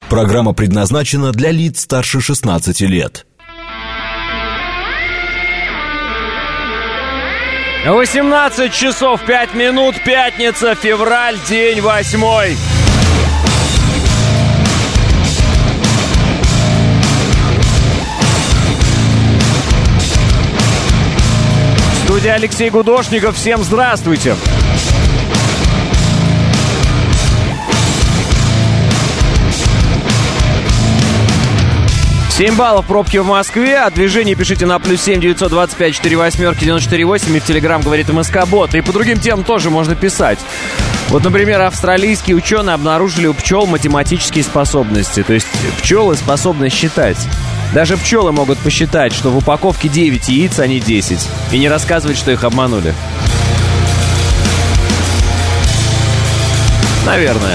Программа предназначена для лиц старше 16 лет. 18 часов 5 минут, пятница, февраль, день 8. Студия Алексей Гудошников. Всем здравствуйте. Семь баллов пробки в Москве. О движении пишите на +7 925 48 94 8 и в Телеграм говорит МСК-бот. И по другим темам тоже можно писать. Вот, например, австралийские ученые обнаружили у пчел математические способности. То есть пчелы способны считать. Даже пчелы могут посчитать, что в упаковке 9 яиц, а не 10. И не рассказывать, что их обманули. Наверное.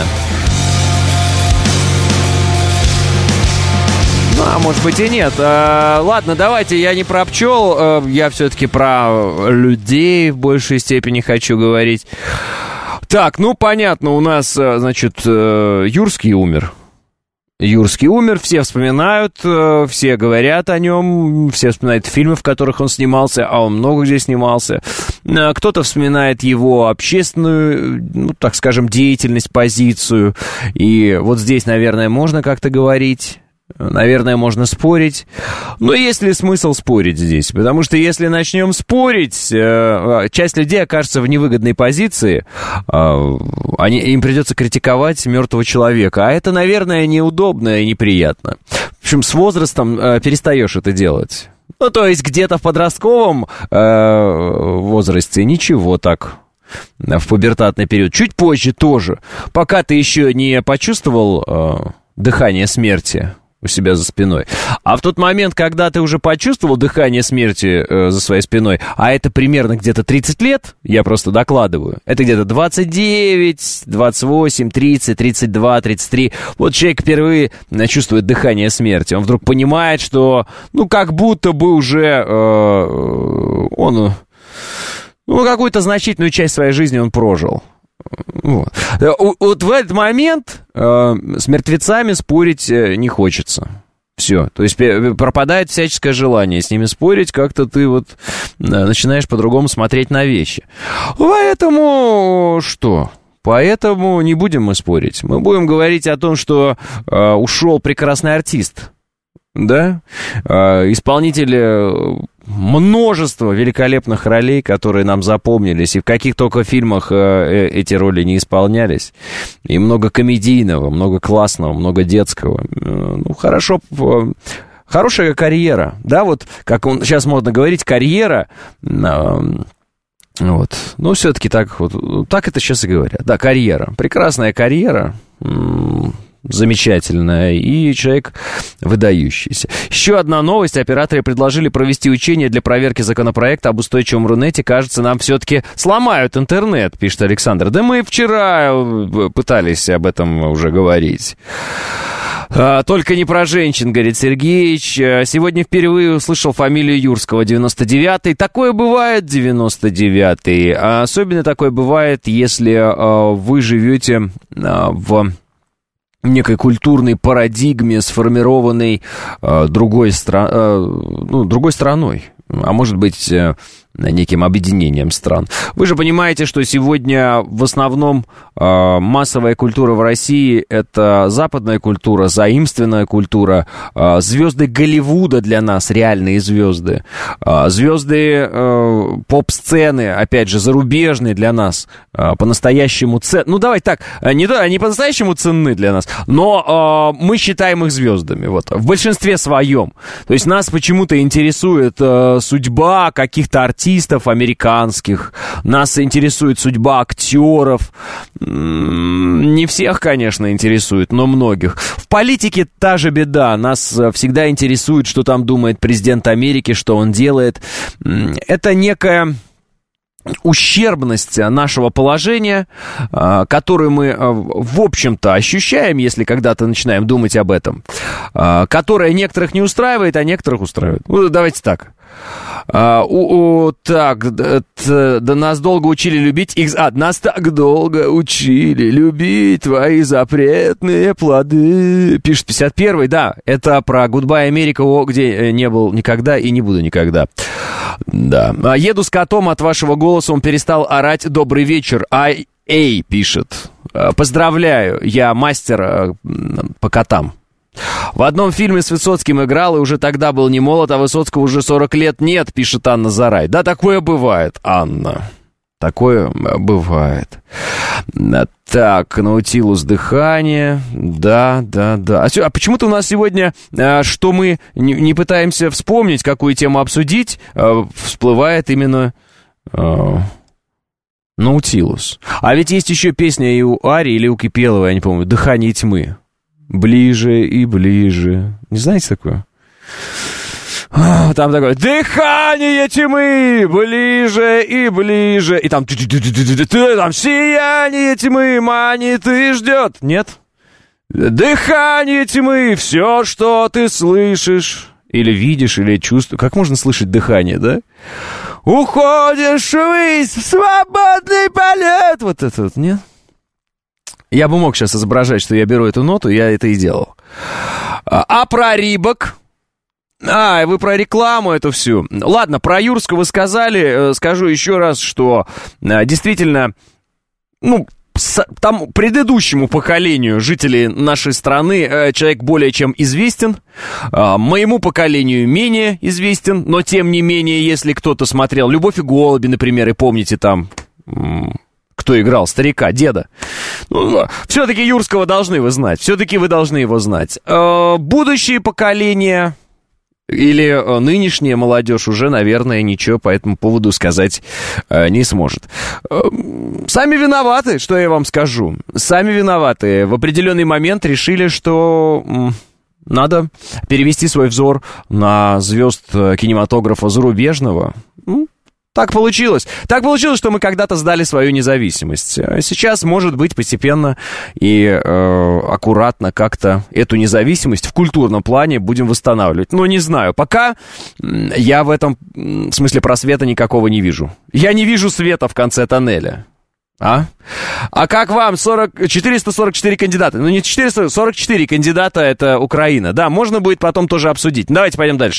Ну, а может быть и нет. Ладно, давайте, я не про пчел, я все-таки про людей в большей степени хочу говорить. Так, ну, понятно, у нас, значит, Юрский умер. Юрский умер, все вспоминают, все говорят о нем, все вспоминают фильмы, в которых он снимался, а он много где снимался. Кто-то вспоминает его общественную, ну, так скажем, деятельность, позицию. И вот здесь, наверное, можно как-то говорить. Наверное, можно спорить. Но есть ли смысл спорить здесь? Потому что если начнем спорить, часть людей окажется в невыгодной позиции. Им придется критиковать мертвого человека. А это, наверное, неудобно и неприятно. В общем, с возрастом перестаешь это делать. Ну, то есть где-то в подростковом возрасте ничего так. В пубертатный период. Чуть позже тоже. Пока ты еще не почувствовал дыхание смерти у себя за спиной. А в тот момент, когда ты уже почувствовал дыхание смерти за своей спиной, а это примерно где-то 30 лет, я просто докладываю, это где-то 29, 28, 30, 32, 33, вот человек впервые чувствует дыхание смерти, он вдруг понимает, что, ну, как будто бы уже он, ну, какую-то значительную часть своей жизни он прожил. Вот в этот момент с мертвецами спорить не хочется. Все, то есть пропадает всяческое желание с ними спорить, как-то ты вот начинаешь по-другому смотреть на вещи. Поэтому что? Поэтому не будем мы спорить. Мы будем говорить о том, что ушел прекрасный артист. Да? Исполнитель множества великолепных ролей, которые нам запомнились, и в каких только фильмах эти роли не исполнялись. И много комедийного, много классного, много детского. Ну, хорошо, хорошая карьера. Да, вот, как сейчас модно говорить, карьера. Вот. Ну, все-таки так, вот, так это сейчас и говорят. Да, карьера. Прекрасная карьера. Замечательная, и человек выдающийся. Еще одна новость. Операторы предложили провести учения для проверки законопроекта об устойчивом Рунете. Кажется, нам все-таки сломают интернет, пишет Александр. Да мы вчера пытались об этом уже говорить. Только не про женщин, говорит Сергеич. Сегодня впервые услышал фамилию Юрского, 99-й. Такое бывает, 99-й. Особенно такое бывает, если вы живете в некой культурной парадигме, сформированной другой страной, а может быть, неким объединением стран. Вы же понимаете, что сегодня в основном массовая культура в России — это западная культура, заимствованная культура, звезды Голливуда для нас, реальные звезды, звезды поп-сцены, опять же, зарубежные для нас, по-настоящему ценны. Ну, давайте так, не по-настоящему ценны для нас, но мы считаем их звездами, вот, в большинстве своем. То есть нас почему-то интересует судьба каких-то артистов американских, нас интересует судьба актеров. Не всех, конечно, интересует, но многих. В политике та же беда. Нас всегда интересует, что там думает президент Америки, что он делает. Это некая ущербность нашего положения, которую мы, в общем-то, ощущаем, если когда-то начинаем думать об этом, которая некоторых не устраивает, а некоторых устраивает. Ну, давайте так. Так, да нас долго учили любить их... нас так долго учили любить твои запретные плоды. Пишет 51-й, да, это про Goodbye America, где не был никогда и не буду никогда. Да. Еду с котом, от вашего голоса он перестал орать «Добрый вечер». Эй, пишет. Поздравляю, я мастер по котам. В одном фильме с Высоцким играл, и уже тогда был не молод, а Высоцкого уже 40 лет нет, пишет Анна Зарай. Да, такое бывает, Анна. Такое бывает. Так, Наутилус дыхание. Да. А почему-то у нас сегодня, что мы не пытаемся вспомнить, какую тему обсудить, всплывает именно Наутилус. А ведь есть еще песня и у Ари, или у Кипелова, я не помню, «Дыхание тьмы». Ближе и ближе. Не знаете такое? Там такое «Дыхание тьмы, ближе и ближе». И там «Сияние тьмы манит и ждет». Нет? «Дыхание тьмы, все, что ты слышишь». Или видишь, или чувствуешь. Как можно слышать дыхание, да? «Уходишь ввысь, в свободный полет». Вот это вот, нет? Я бы мог сейчас изображать, что я беру эту ноту, я это и делал. А про Рибок? Вы про рекламу эту всю. Ладно, про Юрского сказали. Скажу еще раз, что действительно, там предыдущему поколению жителей нашей страны человек более чем известен. Моему поколению менее известен, но тем не менее, если кто-то смотрел «Любовь и голуби», например, и помните там... Кто играл? Старика, деда. Все-таки Юрского должны вы знать. Все-таки вы должны его знать. Будущие поколения или нынешняя молодежь уже, наверное, ничего по этому поводу сказать не сможет. Сами виноваты, что я вам скажу. Сами виноваты. В определенный момент решили, что... надо перевести свой взор на звезд кинематографа зарубежного. Так получилось. Так получилось, что мы когда-то сдали свою независимость. Сейчас, может быть, постепенно и аккуратно как-то эту независимость в культурном плане будем восстанавливать. Но не знаю. Пока я в этом смысле просвета никакого не вижу. Я не вижу света в конце тоннеля. А как вам 444 кандидата? Не 444 кандидата, это Украина. Да, можно будет потом тоже обсудить. Давайте пойдем дальше.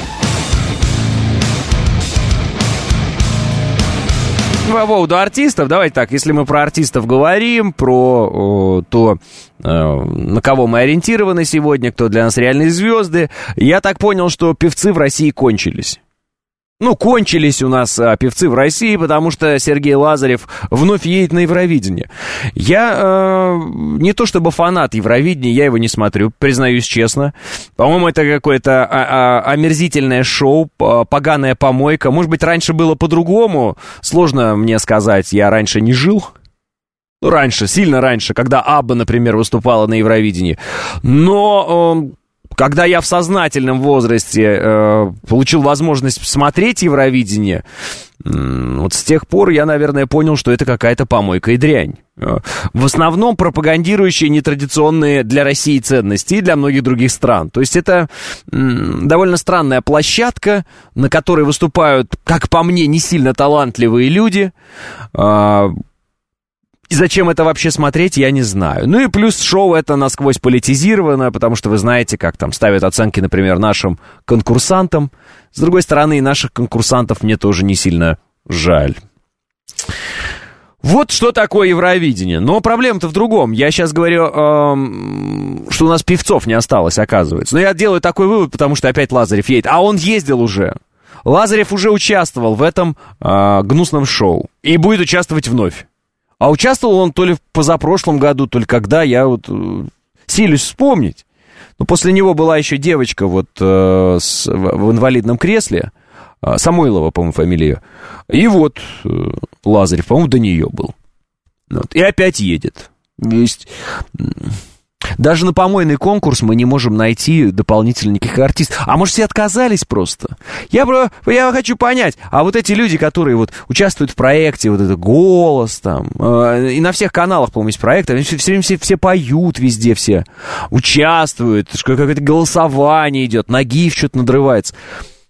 По поводу артистов, давайте так, если мы про артистов говорим, про то, на кого мы ориентированы сегодня, кто для нас реальные звезды, я так понял, что певцы в России кончились. Кончились у нас певцы в России, потому что Сергей Лазарев вновь едет на Евровидение. Я не то чтобы фанат Евровидения, я его не смотрю, признаюсь честно. По-моему, это какое-то омерзительное шоу, поганая помойка. Может быть, раньше было по-другому, сложно мне сказать, я раньше не жил. Раньше, сильно раньше, когда Абба, например, выступала на Евровидении. Но... Когда я в сознательном возрасте получил возможность смотреть Евровидение, вот с тех пор я, наверное, понял, что это какая-то помойка и дрянь. В основном пропагандирующие нетрадиционные для России ценности и для многих других стран. То есть это довольно странная площадка, на которой выступают, как по мне, не сильно талантливые люди. И зачем это вообще смотреть, я не знаю. Ну и плюс шоу это насквозь политизировано, потому что вы знаете, как там ставят оценки, например, нашим конкурсантам. С другой стороны, и наших конкурсантов мне тоже не сильно жаль. Вот что такое Евровидение. Но проблема-то в другом. Я сейчас говорю, что у нас певцов не осталось, оказывается. Но я делаю такой вывод, потому что опять Лазарев едет. А он ездил уже. Лазарев уже участвовал в этом гнусном шоу. И будет участвовать вновь. А участвовал он то ли в позапрошлом году, то ли когда, я вот силюсь вспомнить. Но после него была еще девочка вот в инвалидном кресле, Самойлова, по-моему, фамилия. И вот Лазарев, по-моему, до нее был. Вот. И опять едет. Есть... Даже на помойный конкурс мы не можем найти дополнительно никаких артистов. А может, все отказались просто? Я хочу понять, а вот эти люди, которые вот участвуют в проекте, вот это «Голос» там, и на всех каналах, по-моему, есть проект, они все время все поют везде, все участвуют, какое-то голосование идет, на ГИФ что-то надрывается.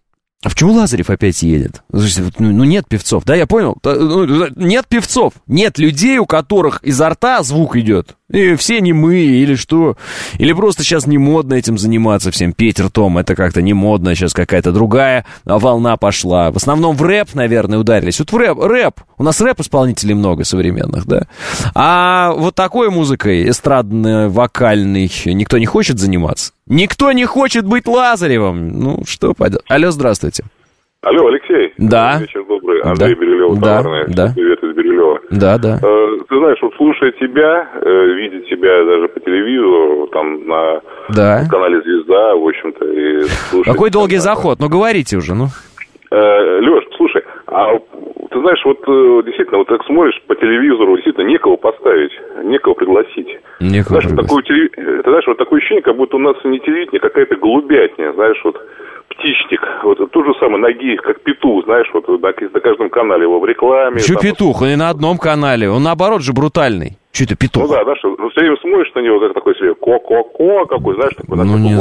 А почему Лазарев опять едет? Ну, нет певцов, да, я понял. Нет певцов, нет людей, у которых изо рта звук идет. И все немые, или что? Или просто сейчас не модно этим заниматься всем, петь ртом. Это как-то не модно, сейчас какая-то другая волна пошла. В основном в рэп, наверное, ударились. Вот в рэп. У нас рэп-исполнителей много современных, да. А вот такой музыкой, эстрадно-вокальной, никто не хочет заниматься. Никто не хочет быть Лазаревым. Ну, что пойдет. Алло, здравствуйте. Алло, Алексей. Да. Вечер добрый. Андрей Бирюлев, товарный. Да. Привет из Бирюлева. Да. Ты знаешь, вот слушая тебя, видя тебя даже по телевизору, там на канале «Звезда», в общем-то. И какой долгий заход? Ну, говорите уже, ну. Леш, слушай, а ты знаешь, вот действительно, вот как смотришь по телевизору, действительно, некого поставить, некого пригласить. Некого пригласить. Ты знаешь, вот такое ощущение, как будто у нас не телевидение, какая-то голубятня, знаешь, вот птичник, вот то же самое, ноги, как петух, знаешь, вот на каждом канале его в рекламе. Что петух? Он и на одном канале, он наоборот же брутальный. Что это петух? Ну да, знаешь, все время смотришь на него, как такой себе ко-ко-ко, какой, знаешь, такой... Не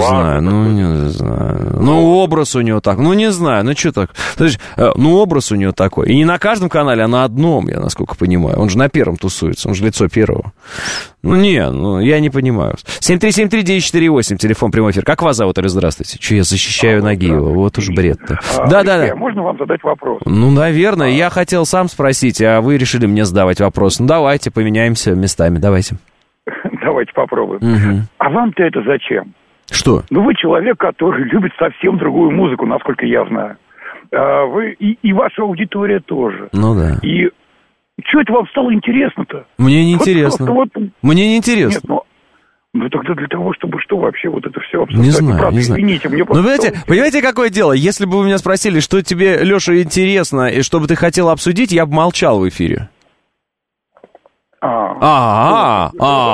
знаю. Ну, образ у него так, не знаю, что так? Слушай, образ у него такой. И не на каждом канале, а на одном, я насколько понимаю. Он же на первом тусуется, он же лицо первого. Я не понимаю. 7373948, телефон прямой эфир. Как вас зовут, или здравствуйте? Че я защищаю ноги его? Вот уж бред-то. Да. Можно вам задать вопрос? Ну, наверное. Я хотел сам спросить, а вы решили мне задавать вопрос. Ну, давайте поменяемся местами, давайте. Давайте попробуем. Угу. А вам-то это зачем? Что? Ну, вы человек, который любит совсем другую музыку, насколько я знаю. Вы и ваша аудитория тоже. Ну, да. И что это вам стало интересно-то? Мне не интересно. Мне не интересно. Нет, тогда для того, чтобы что вообще вот это все обсуждать? Не знаю. Извините, мне просто... понимаете, какое дело? Если бы вы меня спросили, что тебе, Леша, интересно, и что бы ты хотел обсудить, я бы молчал в эфире. Да.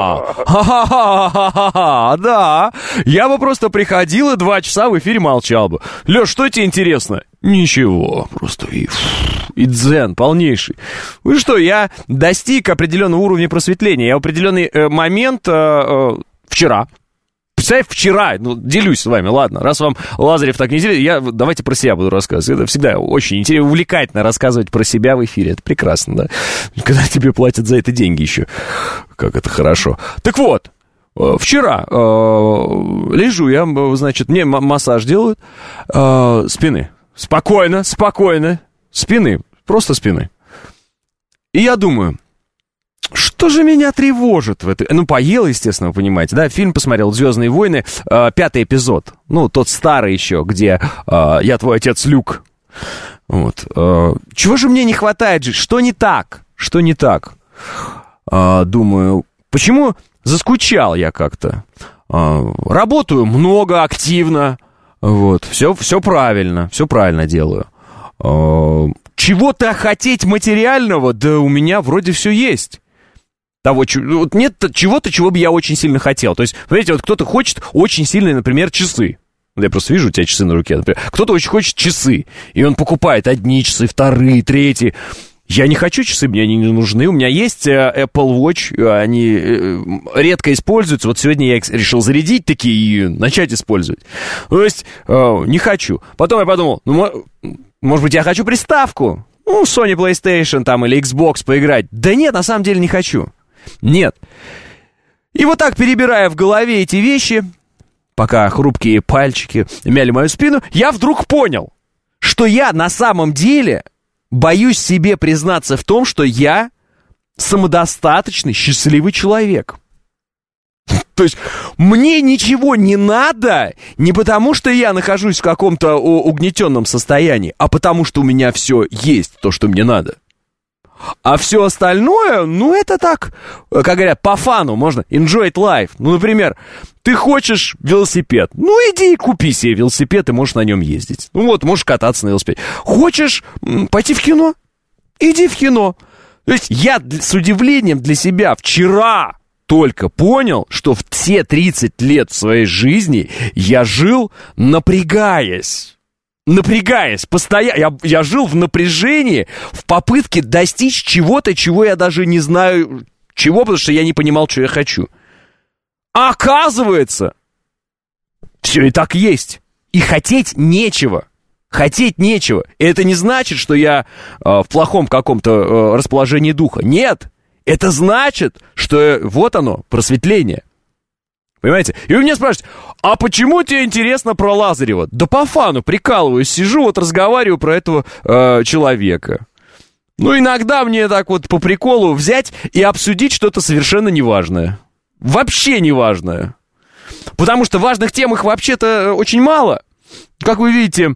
Я бы просто приходил и 2 часа в эфире молчал бы. Леш, что тебе интересно? Ничего, просто и дзен полнейший. Вы что, я достиг определенного уровня просветления. Я в определенный момент вчера... Представь, вчера, делюсь с вами, ладно, раз вам Лазарев так не делит, давайте про себя буду рассказывать. Это всегда очень интересно, увлекательно рассказывать про себя в эфире, это прекрасно, да, когда тебе платят за это деньги еще, как это хорошо. Так вот, вчера лежу я, значит, мне массаж делают спины, спокойно, спины, просто спины. И я думаю... Что же меня тревожит в этой... поел, естественно, вы понимаете, да? Фильм посмотрел «Звездные войны», 5-й эпизод. Тот старый еще, где «Я твой отец Люк». Вот. Чего же мне не хватает же? Что не так? Думаю, почему заскучал я как-то? Работаю много, активно. Вот. Все правильно делаю. Чего-то хотеть материального? Да у меня вроде все есть. Нет чего-то, чего бы я очень сильно хотел. То есть, понимаете, вот кто-то хочет очень сильно, например, часы. Я просто вижу у тебя часы на руке, например. Кто-то очень хочет часы, и он покупает одни часы, вторые, третьи. Я не хочу часы, мне они не нужны. У меня есть Apple Watch, они редко используются. Вот сегодня я их решил зарядить такие и начать использовать. То есть, не хочу. Потом я подумал, может быть, я хочу приставку. Sony PlayStation там или Xbox поиграть. Да нет, на самом деле не хочу. Нет. И вот так, перебирая в голове эти вещи, пока хрупкие пальчики мяли мою спину, я вдруг понял, что я на самом деле боюсь себе признаться в том, что я самодостаточный, счастливый человек. То есть мне ничего не надо не потому, что я нахожусь в каком-то угнетенном состоянии, а потому, что у меня все есть, то, что мне надо. А все остальное, это так, как говорят, по фану, можно enjoy life. Например, ты хочешь велосипед, иди и купи себе велосипед, и можешь на нем ездить. Можешь кататься на велосипеде. Хочешь пойти в кино? Иди в кино. То есть я с удивлением для себя вчера только понял, что в все 30 лет своей жизни я жил, напрягаясь, постоянно. Я жил в напряжении, в попытке достичь чего-то, чего я даже не знаю, чего, потому что я не понимал, что я хочу. А оказывается, все и так есть. И хотеть нечего. Хотеть нечего. И это не значит, что я в плохом каком-то расположении духа. Нет, это значит, что вот оно, просветление. Понимаете? И вы меня спрашиваете, а почему тебе интересно про Лазарева? Да по фану, прикалываюсь, сижу, вот разговариваю про этого человека. Ну, иногда мне так вот по приколу взять и обсудить что-то совершенно неважное. Вообще неважное. Потому что важных тем их вообще-то очень мало. Как вы видите,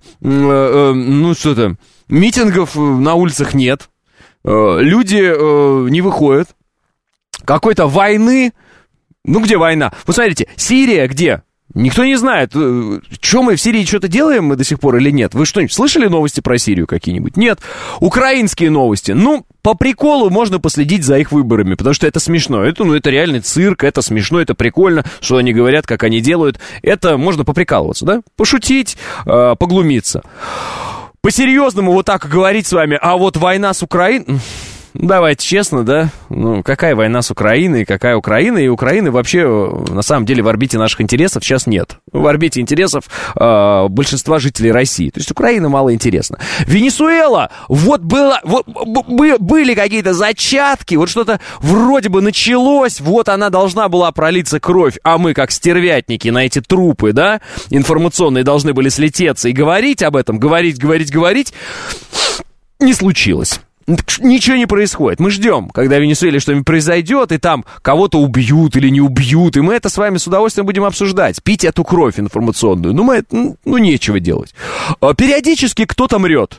митингов на улицах нет. Люди не выходят. Какой-то войны. Ну, где война? Вот смотрите, Сирия где? Никто не знает, что мы в Сирии что-то делаем мы до сих пор или нет. Вы что-нибудь слышали новости про Сирию какие-нибудь? Нет. Украинские новости. Ну, по приколу можно последить за их выборами, потому что это смешно. Это реальный цирк, это смешно, это прикольно, что они говорят, как они делают. Это можно поприкалываться, да? Пошутить, поглумиться. По-серьезному вот так говорить с вами, а вот война с Украиной... Давайте честно, да, ну, какая война с Украиной, какая Украина, и Украины вообще, на самом деле, в орбите наших интересов сейчас нет. В орбите интересов большинства жителей России. То есть Украина мало интересна. Венесуэла, были какие-то зачатки, вот что-то вроде бы началось, вот она должна была пролиться кровь, а мы, как стервятники, на эти трупы, да, информационные, должны были слететься и говорить об этом, говорить, не случилось. Ничего не происходит. Мы ждем, когда в Венесуэле что-нибудь произойдет, и там кого-то убьют или не убьют, и мы это с вами с удовольствием будем обсуждать. Пить эту кровь информационную. Нечего делать. Периодически кто-то мрет.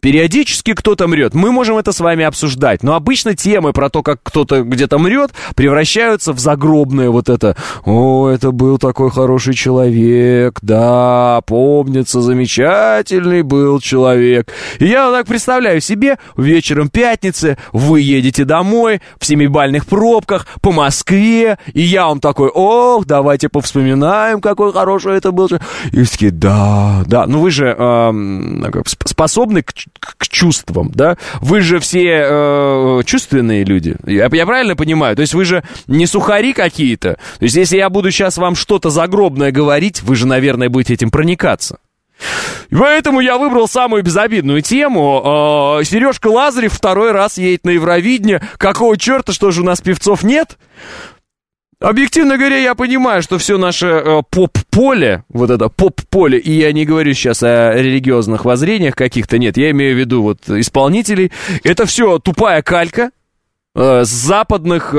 Мы можем это с вами обсуждать. Но обычно темы про то, как кто-то где-то мрет, превращаются в загробное вот это. О, это был такой хороший человек. Да, помнится, замечательный был человек. И я вот так представляю себе, вечером пятницы вы едете домой в 7-бальных пробках по Москве, и я вам такой, ох, давайте повспоминаем, какой хороший это был. И такие, да. Ну вы же способны к чувствам, да? Вы же все чувственные люди. Я правильно понимаю? То есть вы же не сухари какие-то. То есть если я буду сейчас вам что-то загробное говорить, вы же, наверное, будете этим проникаться. И поэтому я выбрал самую безобидную тему. Сережка Лазарев второй раз едет на Евровидение. Какого черта, что же у нас певцов нет? Объективно говоря, я понимаю, что все наше поп-поле, вот это поп-поле, и я не говорю сейчас о религиозных воззрениях каких-то, нет, я имею в виду вот исполнителей, это все тупая калька с западных,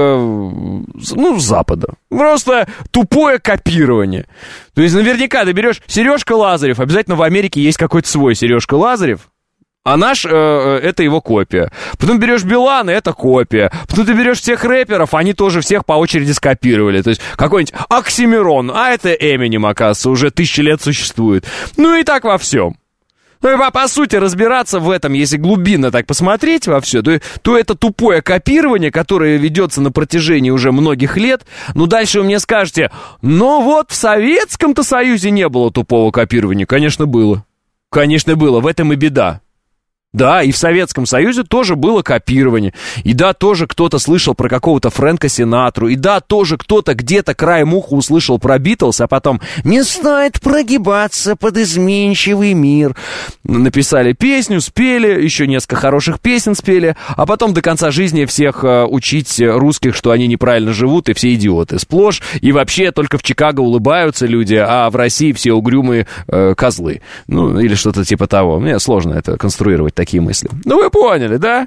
Запада. Просто тупое копирование. То есть наверняка ты берешь Сережка Лазарев, обязательно в Америке есть какой-то свой Сережка Лазарев, а наш, это его копия. Потом берешь Билана, это копия. Потом ты берешь всех рэперов, они тоже всех по очереди скопировали. То есть какой-нибудь Оксимирон, а это Эминем, оказывается, уже 1000 лет существует. Ну и так во всем. Ну и по сути разбираться в этом, если глубинно так посмотреть во все, то это тупое копирование, которое ведется на протяжении уже многих лет. Ну дальше вы мне скажете, но вот в Советском-то Союзе не было тупого копирования. Конечно, было. В этом и беда. Да, и в Советском Союзе тоже было копирование. И да, тоже кто-то слышал про какого-то Фрэнка Синатру. И да, тоже кто-то где-то краем уха услышал про Битлз, а потом «Не стоит прогибаться под изменчивый мир». Написали песню, спели, еще несколько хороших песен спели, а потом до конца жизни всех учить русских, что они неправильно живут, и все идиоты сплошь. И вообще только в Чикаго улыбаются люди, а в России все угрюмые козлы. Ну, или что-то типа того. Мне сложно это конструировать, такие мысли. Ну, вы поняли, да?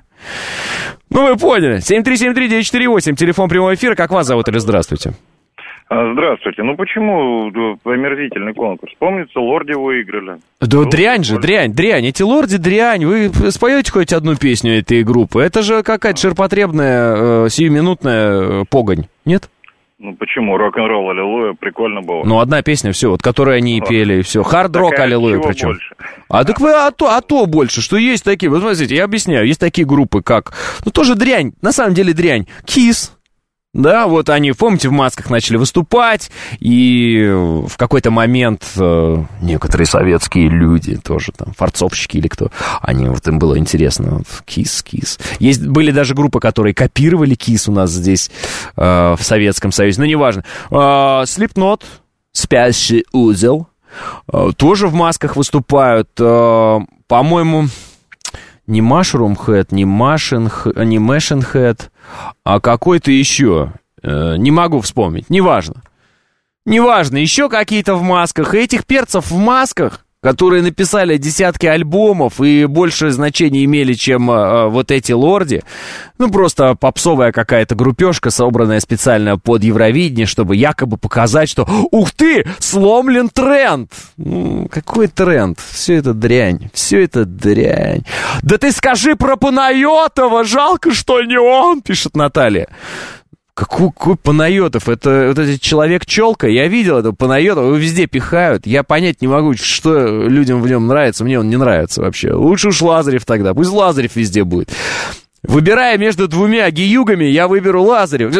7373948, телефон прямого эфира. Как вас зовут или здравствуйте? Здравствуйте. Ну, почему омерзительный конкурс? Помнится, Лорди выиграли. Да дрянь же, дрянь. Эти Лорди дрянь. Вы споете хоть одну песню этой группы? Это же какая-то ширпотребная, сиюминутная погонь, нет? Ну почему? Рок-н-ролл аллилуйя, прикольно было. Ну, одна песня, все, вот, которую они и пели, и все. Хард-рок аллилуйя причем. Больше? А так вы, а то больше, что есть такие, вот смотрите, я объясняю, есть такие группы, как, ну, тоже дрянь, на самом деле дрянь, Kiss. Да, вот они, помните, в масках начали выступать, и в какой-то момент некоторые советские люди, тоже там, форцовщики или кто, они, вот им было интересно, Kiss. Были даже группы, которые копировали Kiss у нас здесь, в Советском Союзе, но неважно. Slipknot, Спящий узел. тоже в масках выступают. По-моему, не Mushroom Head, не Machine Head, а какой-то еще. Не могу вспомнить, неважно. Неважно, еще какие-то в масках. И этих перцев в масках, которые написали десятки альбомов и больше значения имели, чем вот эти лорди. Ну, просто попсовая какая-то группешка, собранная специально под Евровидение, чтобы якобы показать, что «Ух ты! Сломлен тренд!» Ну, какой тренд? Все это дрянь. Все это дрянь. «Да ты скажи про Панайотова! Жалко, что не он!» пишет Наталья. Какой Панайотов? Это вот этот человек-челка. Я видел этого Панайотова, его везде пихают. Я понять не могу, что людям в нем нравится. Мне он не нравится вообще. Лучше уж Лазарев тогда. Пусть Лазарев везде будет. Выбирая между двумя геюгами, я выберу Лазарев.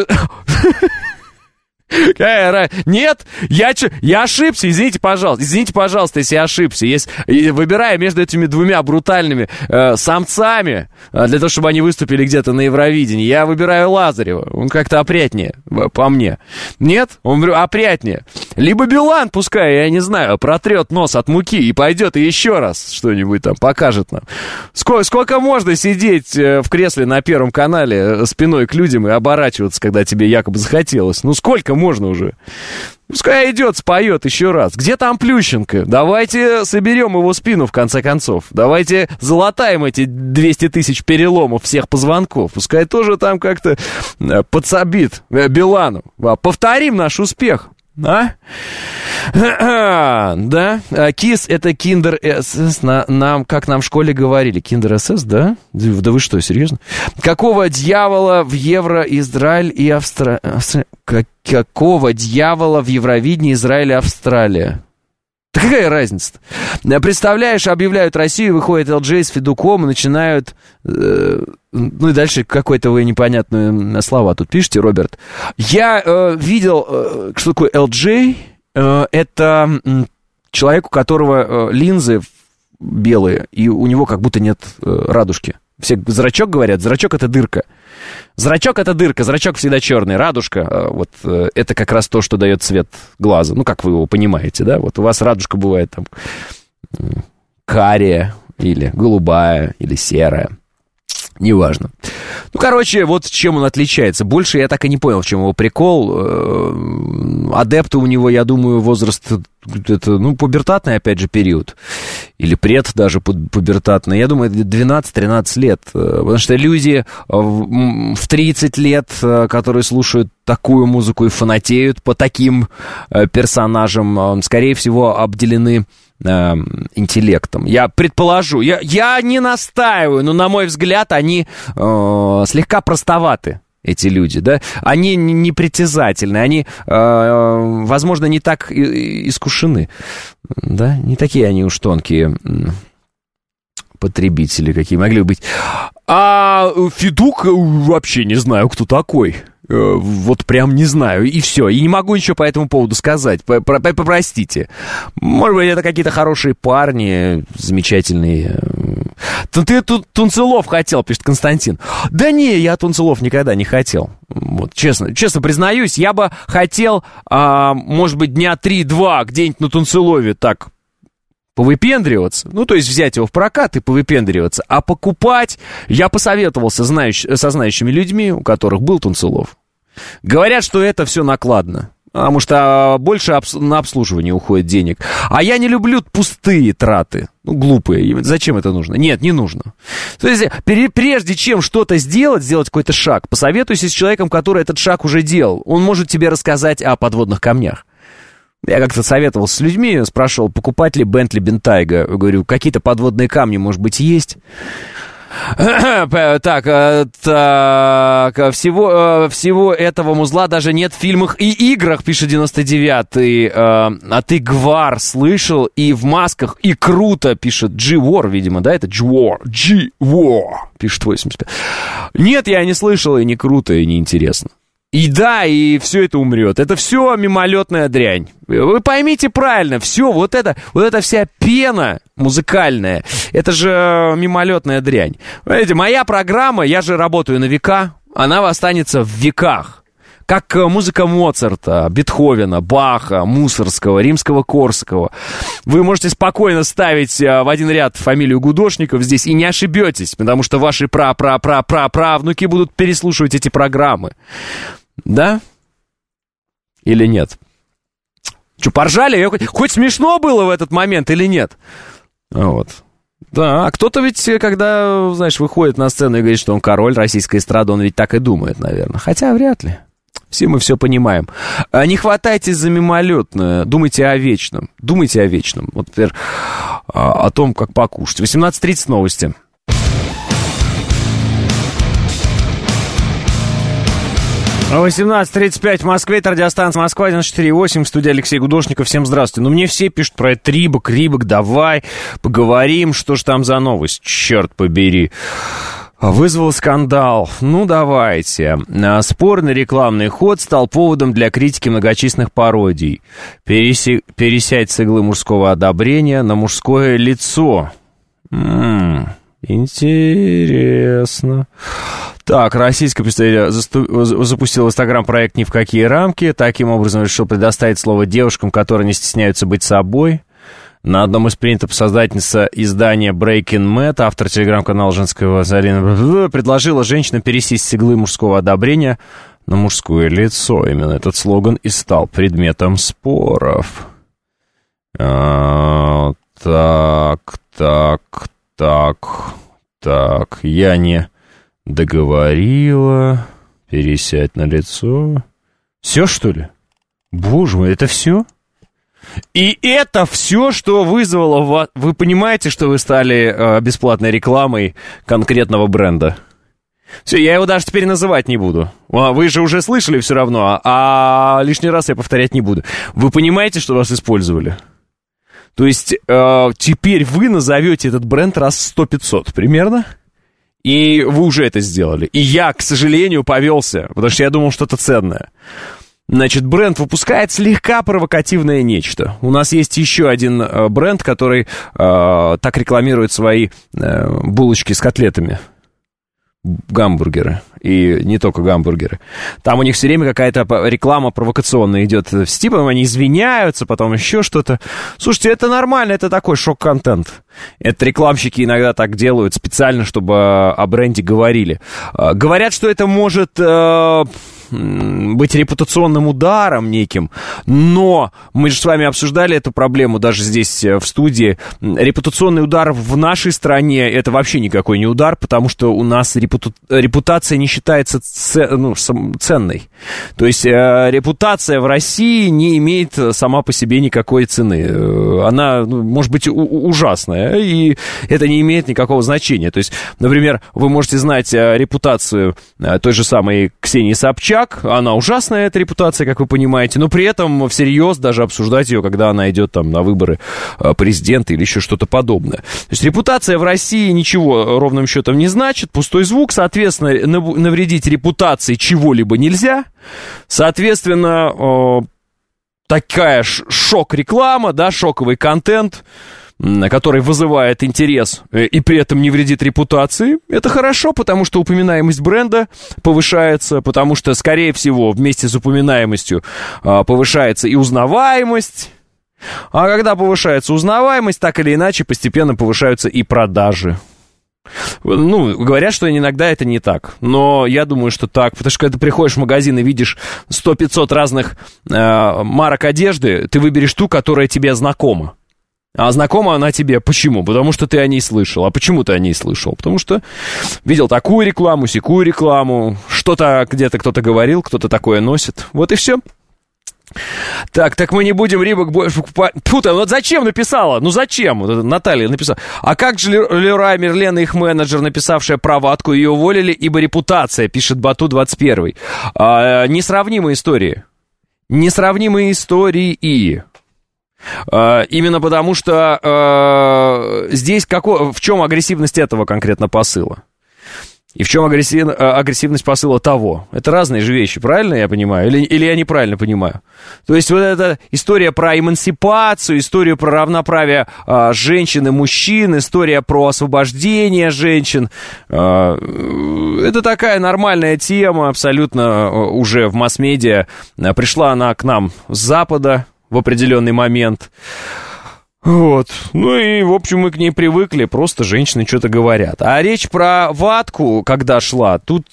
Нет, я ошибся, извините, пожалуйста, если я ошибся. Выбирая между этими двумя брутальными самцами, для того, чтобы они выступили где-то на Евровидении, я выбираю Лазарева. Он как-то опрятнее, по мне. Нет? Он опрятнее. Либо Билан, пускай, я не знаю, протрет нос от муки и пойдет и еще раз что-нибудь там покажет нам. Сколько можно сидеть в кресле на Первом канале спиной к людям и оборачиваться, когда тебе якобы захотелось? Ну, сколько можно уже? Пускай идет, споет еще раз. Где там Плющенко? Давайте соберем его спину, в конце концов. Давайте залатаем эти 200 тысяч переломов всех позвонков. Пускай тоже там как-то подсобит Билану. Повторим наш успех. А? Да, Kiss это Kinder SS, как нам в школе говорили. Kinder SS, да? Да вы что, серьезно? Какого дьявола в Израиль и Австралия? Какого дьявола в Евровидении Израиль и Австралия? Да какая разница-то? Представляешь, объявляют Россию, выходит LJ с Федуком и начинают... Ну и дальше какое-то вы непонятные слова тут пишете, Роберт. Я видел, что такое LJ. Это человек, у которого линзы белые, и у него как будто нет радужки. Все зрачок говорят, зрачок это дырка. Зрачок это дырка, зрачок всегда черный, радужка, вот это как раз то, что дает цвет глаза. Ну, как вы его понимаете, да? Вот у вас радужка бывает там кария, или голубая, или серая. Неважно. Ну, короче, вот чем он отличается. Больше я так и не понял, в чем его прикол. Адепты у него, я думаю, возраст... Это, ну, пубертатный, опять же, период. Или пред даже пубертатный. Я думаю, 12-13 лет. Потому что люди в 30 лет, которые слушают такую музыку и фанатеют по таким персонажам, скорее всего, обделены интеллектом. Я предположу. Я не настаиваю, но, на мой взгляд, они слегка простоваты. Эти люди, да, они непритязательны, они, возможно, не так искушены, да, не такие они уж тонкие потребители, какие могли бы быть. А Федук вообще не знаю, кто такой. Вот прям не знаю, и все. И не могу ничего по этому поводу сказать. Простите. Может быть, это какие-то хорошие парни, замечательные. Ты тут Тунцелов хотел, пишет Константин. Да не, я Тунцелов никогда не хотел. Вот, честно признаюсь, я бы хотел, может быть, дня 3-2 где-нибудь на Тунцелове так повыпендриваться, ну, то есть взять его в прокат и повыпендриваться, а покупать я посоветовался со знающими людьми, у которых был Тунцелов. Говорят, что это все накладно, потому что больше на обслуживание уходит денег. А я не люблю пустые траты, ну, глупые. Зачем это нужно? Нет, не нужно. То есть, прежде чем что-то сделать какой-то шаг, посоветуйся с человеком, который этот шаг уже делал. Он может тебе рассказать о подводных камнях. Я как-то советовался с людьми, спрашивал, покупать ли Бентли Бентайга. Говорю, какие-то подводные камни, может быть, есть? Так, всего этого музла даже нет в фильмах и играх, пишет 99-й. А ты Гвар слышал? И в масках, и круто, пишет G-War, видимо, да? Это G-War, пишет 85. Нет, я не слышал, и не круто, и не интересно. И да, и все это умрет. Это все мимолетная дрянь. Вы поймите правильно, все, вот эта вся пена музыкальная, это же мимолетная дрянь. Понимаете, моя программа, я же работаю на века, она останется в веках. как музыка Моцарта, Бетховена, Баха, Мусоргского, Римского-Корсакова. Вы можете спокойно ставить в один ряд фамилию Гудошников здесь и не ошибетесь, потому что ваши правнуки будут переслушивать эти программы. Да? Или нет? Что, поржали? Хоть смешно было в этот момент или нет? Вот. Да, а кто-то ведь, когда, знаешь, выходит на сцену и говорит, что он король российской эстрады, он ведь так и думает, наверное. Хотя вряд ли. Все мы все понимаем. Не хватайтесь за мимолетное. Думайте о вечном. Думайте о вечном. Вот, например, о том, как покушать. 18:30 новости. 18:35 в Москве, это радиостанция Москва, 94.8, в студии Алексей Гудошников. Всем здравствуйте. Ну, мне все пишут про это Рибок, давай поговорим, что ж там за новость, черт побери. Вызвал скандал. Ну, давайте. Спорный рекламный ход стал поводом для критики многочисленных пародий. Пересядь с иглы мужского одобрения на мужское лицо. Интересно. Так, российское представитель запустил инстаграм-проект «Ни в какие рамки». Таким образом, решил предоставить слово девушкам, которые не стесняются быть собой. На одном из принтов создательница издания Breaking Mad, автор телеграм-канала женского Зарина, предложила женщинам пересесть с иглы мужского одобрения на мужское лицо. Именно этот слоган и стал предметом споров. Так, я не договорила. Пересядь на лицо. Все, что ли? Боже мой, это все? И это все, что вызвало вас... Вы понимаете, что вы стали бесплатной рекламой конкретного бренда? Все, я его даже теперь называть не буду. Вы же уже слышали все равно, а лишний раз я повторять не буду. Вы понимаете, что вас использовали? То есть теперь вы назовете этот бренд раз 100-500 примерно, и вы уже это сделали. И я, к сожалению, повелся, потому что я думал, что это ценное. Значит, бренд выпускает слегка провокативное нечто. У нас есть еще один бренд, который так рекламирует свои булочки с котлетами. Гамбургеры. И не только гамбургеры. Там у них все время какая-то реклама провокационная идет. С типом они извиняются, потом еще что-то. Слушайте, это нормально, это такой шок-контент. Это рекламщики иногда так делают специально, чтобы о бренде говорили. Говорят, что это может быть репутационным ударом неким, но мы же с вами обсуждали эту проблему даже здесь в студии. Репутационный удар в нашей стране — это вообще никакой не удар, потому что у нас репутация не считается ценной. То есть репутация в России не имеет сама по себе никакой цены. Она может быть ужасная, и это не имеет никакого значения. То есть, например, вы можете знать репутацию той же самой Ксении Собчак. Она ужасная, эта репутация, как вы понимаете, но при этом всерьез даже обсуждать ее, когда она идет там на выборы президента или еще что-то подобное. То есть репутация в России ничего ровным счетом не значит, пустой звук, соответственно, навредить репутации чего-либо нельзя, соответственно, такая шок-реклама, да, шоковый контент, который вызывает интерес и при этом не вредит репутации, это хорошо, потому что упоминаемость бренда повышается, потому что, скорее всего, вместе с упоминаемостью повышается и узнаваемость. А когда повышается узнаваемость, так или иначе постепенно повышаются и продажи. Ну, говорят, что иногда это не так, но я думаю, что так, потому что когда ты приходишь в магазин и видишь 100-500 разных марок одежды, ты выберешь ту, которая тебе знакома. А знакома она тебе почему? Потому что ты о ней слышал. А почему ты о ней слышал? Потому что видел такую рекламу, сякую рекламу, что-то где-то кто-то говорил, кто-то такое носит. Вот и все. Так мы не будем Рибок больше покупать. Фу-то, вот зачем написала? Ну зачем? Наталья написала. А как же Леруа Мерлен и их менеджер, написавшая про ватку, ее уволили, ибо репутация, пишет Бату 21. Несравнимые истории. Несравнимые истории. Именно потому, что здесь в чем агрессивность этого конкретно посыла? И в чем агрессивность посыла того? Это разные же вещи, правильно я понимаю? Или я неправильно понимаю? То есть вот эта история про эмансипацию, история про равноправие женщин и мужчин, история про освобождение женщин, это такая нормальная тема, абсолютно уже в масс-медиа. Пришла она к нам с Запада в определенный момент. Вот. Ну и, в общем, мы к ней привыкли, просто женщины что-то говорят. А речь про ватку, когда шла, тут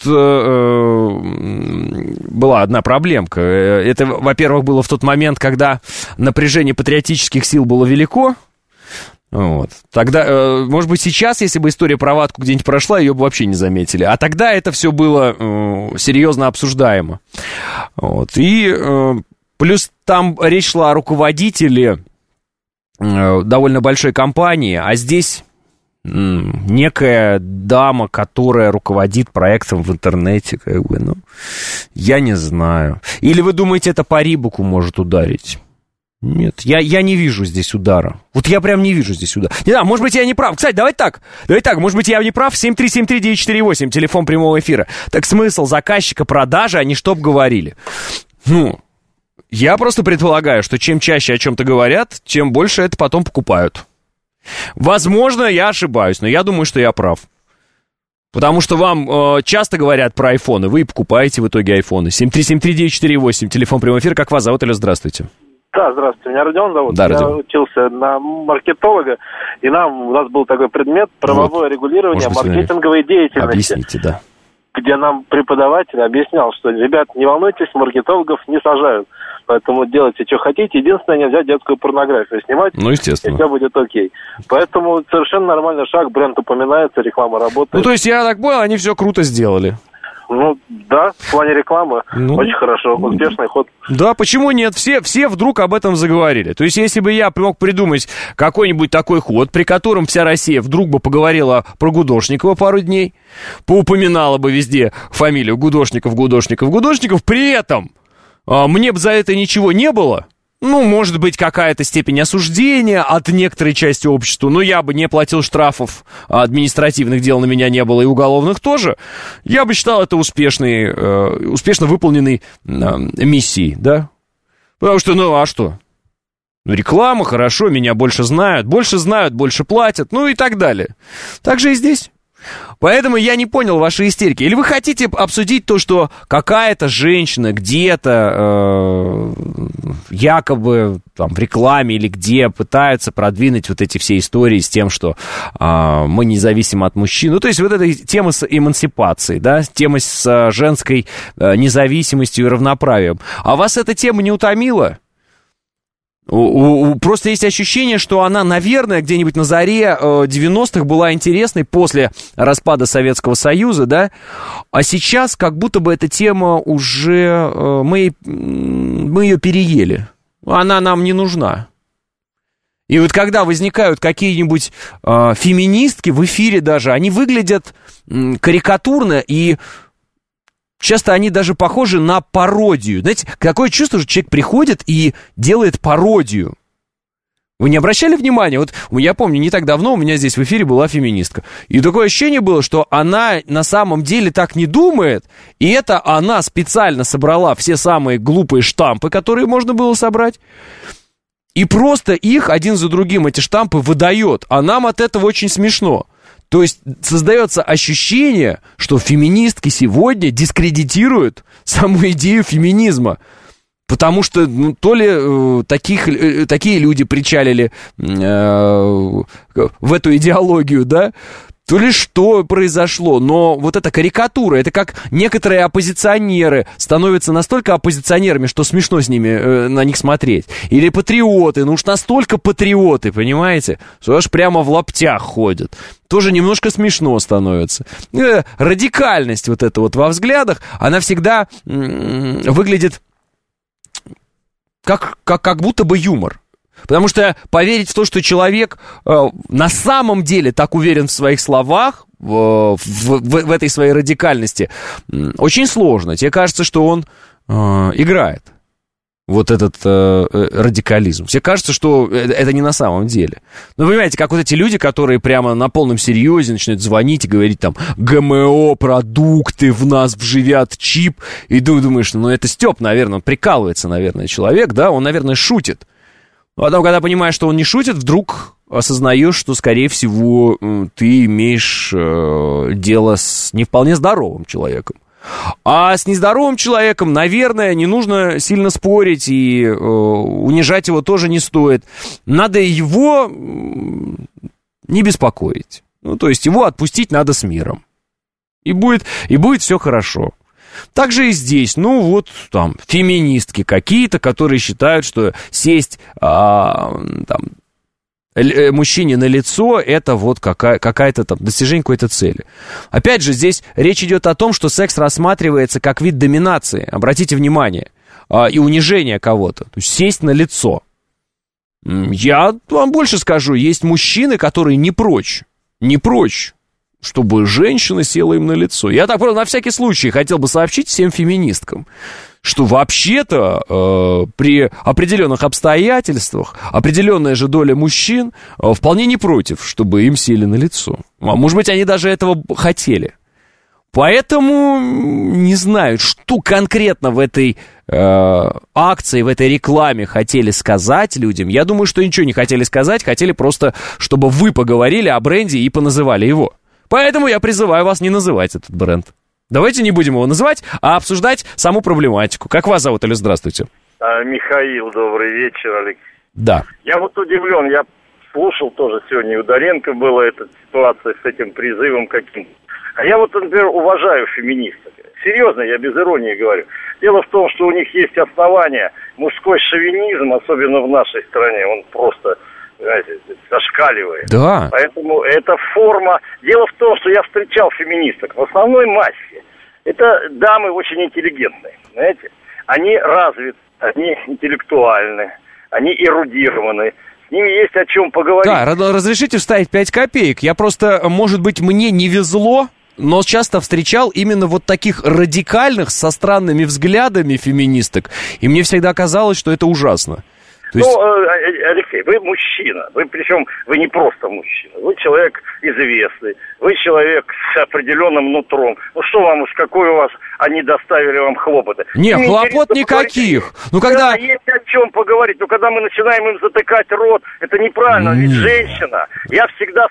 была одна проблемка. Это, во-первых, было в тот момент, когда напряжение патриотических сил было велико. Вот. Тогда, может быть, сейчас, если бы история про ватку где-нибудь прошла, ее бы вообще не заметили. А тогда это все было серьезно обсуждаемо. Вот. И плюс там речь шла о руководителе довольно большой компании, а здесь некая дама, которая руководит проектом в интернете, как бы, ну, я не знаю. Или вы думаете, это по Рибаку может ударить? Нет, я не вижу здесь удара. Вот я прям не вижу здесь удара. Не знаю, может быть, я не прав. Кстати, давайте так, может быть, я не прав. 7373948, телефон прямого эфира. Так смысл заказчика продажи, они чтоб говорили. Ну, я просто предполагаю, что чем чаще о чем-то говорят, тем больше это потом покупают. Возможно, я ошибаюсь, но я думаю, что я прав. Потому что вам часто говорят про айфоны, вы и покупаете в итоге айфоны. 7373948, телефон прямого эфира. Как вас зовут? Алло, здравствуйте. Да, здравствуйте, меня Родион зовут. Да, я Родион. учился на маркетолога, и у нас был такой предмет правовое регулирование маркетинговой деятельности. Объясните, да. Где нам преподаватель объяснял, что, ребят, не волнуйтесь, маркетологов не сажают. Поэтому делайте, что хотите. Единственное, нельзя детскую порнографию снимать. Ну, естественно. И все будет окей. Поэтому совершенно нормальный шаг. Бренд упоминается, реклама работает. Ну, то есть, я так понял, они все круто сделали. Ну, да, в плане рекламы очень хорошо, успешный ход. Да, почему нет? Все вдруг об этом заговорили. То есть, если бы я мог придумать какой-нибудь такой ход, при котором вся Россия вдруг бы поговорила про Гудошникова пару дней, поупоминала бы везде фамилию Гудошников, при этом мне бы за это ничего не было. Ну, может быть, какая-то степень осуждения от некоторой части общества, но я бы не платил штрафов, административных дел на меня не было и уголовных тоже. Я бы считал это успешно выполненной миссией, да? Потому что, ну, а что? Реклама, хорошо, меня больше знают, больше платят, ну и так далее. Так же и здесь. Поэтому я не понял ваши истерики. Или вы хотите обсудить то, что какая-то женщина где-то якобы там, в рекламе или где пытаются продвинуть вот эти все истории с тем, что мы независимы от мужчин. Ну, то есть вот эта тема с эмансипацией, да, тема с женской независимостью и равноправием. А вас эта тема не утомила? Просто есть ощущение, что она, наверное, где-нибудь на заре 90-х была интересной после распада Советского Союза, да? А сейчас как будто бы эта тема уже... Мы ее переели. Она нам не нужна. И вот когда возникают какие-нибудь феминистки в эфире даже, они выглядят карикатурно и... Часто они даже похожи на пародию. Знаете, такое чувство, что человек приходит и делает пародию. Вы не обращали внимания? Вот я помню, не так давно у меня здесь в эфире была феминистка. И такое ощущение было, что она на самом деле так не думает. И это она специально собрала все самые глупые штампы, которые можно было собрать. И просто их один за другим, эти штампы, выдает. А нам от этого очень смешно. То есть создается ощущение, что феминистки сегодня дискредитируют саму идею феминизма. Потому что то ли такие люди причалили в эту идеологию, да, то ли что произошло. Но вот эта карикатура, это как некоторые оппозиционеры становятся настолько оппозиционерами, что смешно с ними, на них смотреть. Или патриоты, ну уж настолько патриоты, понимаете, что аж прямо в лаптях ходят. Тоже немножко смешно становится. Радикальность вот эта вот во взглядах, она всегда выглядит как будто бы юмор. Потому что поверить в то, что человек на самом деле так уверен в своих словах, в этой своей радикальности, очень сложно. Тебе кажется, что он играет. вот этот радикализм. Все кажется, что это не на самом деле. Но понимаете, как вот эти люди, которые прямо на полном серьезе начинают звонить и говорить там ГМО, продукты, в нас вживят чип. И думаешь, ну это Степ, наверное, он прикалывается, наверное, человек, да, он, наверное, шутит. А потом, когда понимаешь, что он не шутит, вдруг осознаешь, что, скорее всего, ты имеешь дело с не вполне здоровым человеком. А с нездоровым человеком, наверное, не нужно сильно спорить, и унижать его тоже не стоит. Надо его не беспокоить. Ну, то есть его отпустить надо с миром. И будет все хорошо. Так же и здесь, ну вот там феминистки какие-то, которые считают, что сесть мужчине на лицо, это вот какая-то там достижение какой-то цели. Опять же, здесь речь идет о том, что секс рассматривается как вид доминации, обратите внимание, и унижения кого-то, то есть сесть на лицо. Я вам больше скажу, есть мужчины, которые не прочь, чтобы женщина села им на лицо. Я так просто на всякий случай хотел бы сообщить всем феминисткам, что вообще-то при определенных обстоятельствах определенная же доля мужчин вполне не против, чтобы им сели на лицо. А может быть, они даже этого хотели. Поэтому не знаю, что конкретно в этой акции, в этой рекламе хотели сказать людям. Я думаю, что ничего не хотели сказать, хотели просто, чтобы вы поговорили о бренде и поназывали его. Поэтому я призываю вас не называть этот бренд. Давайте не будем его называть, а обсуждать саму проблематику. Как вас зовут, Алло, здравствуйте. Михаил, добрый вечер, Алексей. Да. Я вот удивлен, я слушал тоже сегодня, у Доренко была эта ситуация с этим призывом каким-то. А я вот, например, уважаю феминисток. Серьезно, я без иронии говорю. Дело в том, что у них есть основания. Мужской шовинизм, особенно в нашей стране, он просто... знаете, зашкаливает. Да. Поэтому это форма... Дело в том, что я встречал феминисток в основной массе. Это дамы очень интеллигентные, знаете. Они развиты, они интеллектуальны, они эрудированы. С ними есть о чем поговорить. Да, разрешите вставить 5 копеек. Я просто, может быть, мне не везло, но часто встречал именно вот таких радикальных, со странными взглядами феминисток. И мне всегда казалось, что это ужасно. Ну, Алексей, вы мужчина, причем вы не просто мужчина, вы человек известный, вы человек с определенным нутром. Ну что вам уж, какой у вас, они доставили вам хлопоты? Нет, хлопот никаких. Ну, когда... Да, есть о чем поговорить, но когда мы начинаем им затыкать рот, это неправильно, ведь женщина. Я всегда